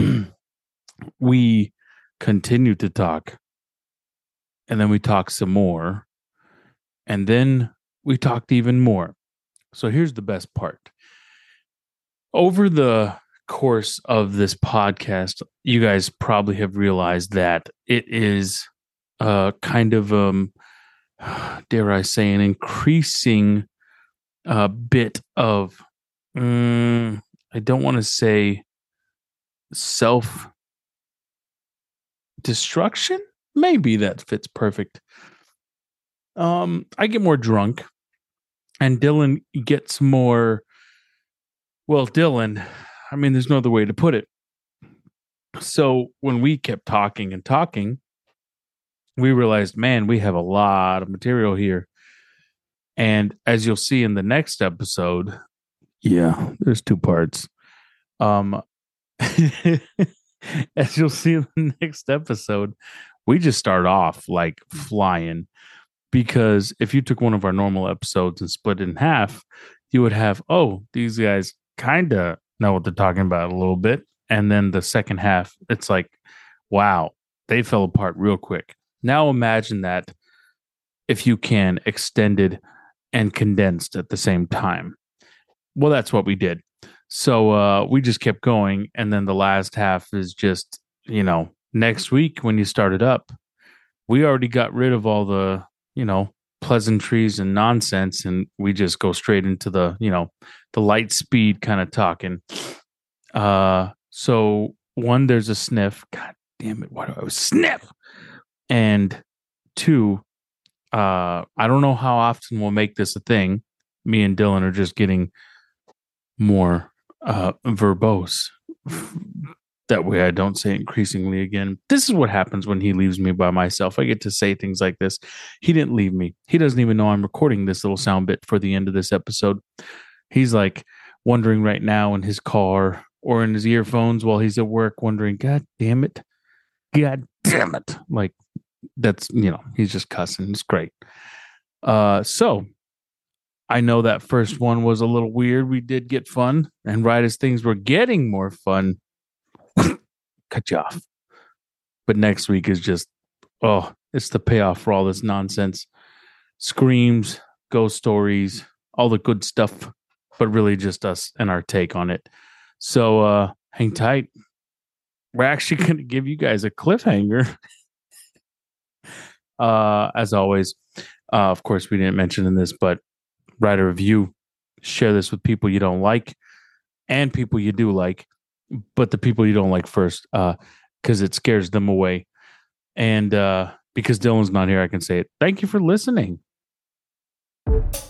We continued to talk, and then we talked some more, and then we talked even more. So here's the best part. Over the course of this podcast, you guys probably have realized that it is kind of, dare I say, an increasing bit of, I don't want to say self-destruction. Maybe that fits perfect. I get more drunk, and Dylan gets more. Well, Dylan, I mean, there's no other way to put it. So when we kept talking and talking, we realized, man, we have a lot of material here. And as you'll see in the next episode, yeah, there's 2 parts. As you'll see in the next episode, we just start off like flying, because if you took one of our normal episodes and split it in half, you would have, oh, these guys kind of know what they're talking about a little bit. And then the second half, it's like, wow, they fell apart real quick. Now imagine that if you can, extended and condensed at the same time. Well, that's what we did. So we just kept going. And then the last half is just, next week when you started up, we already got rid of all the, pleasantries and nonsense. And we just go straight into the, the light speed kind of talking. So one, there's a sniff. God damn it. Why do I always sniff? And 2, I don't know how often we'll make this a thing. Me and Dylan are just getting more verbose. That way I don't say increasingly again. This is what happens when he leaves me by myself. I get to say things like this. He didn't leave me. He doesn't even know I'm recording this little sound bit for the end of this episode. He's like wondering right now in his car or in his earphones while he's at work, wondering, God damn it. God damn it. Like, that's, he's just cussing. It's great. So I know that first one was a little weird. We did get fun, and right as things were getting more fun, cut you off. But next week is just, it's the payoff for all this nonsense. Screams, ghost stories, all the good stuff, but really just us and our take on it. So hang tight. We're actually going to give you guys a cliffhanger. As always, of course, we didn't mention in this, but write a review, share this with people you don't like and people you do like, but the people you don't like first, because it scares them away. And because Dylan's not here, I can say it. Thank you for listening.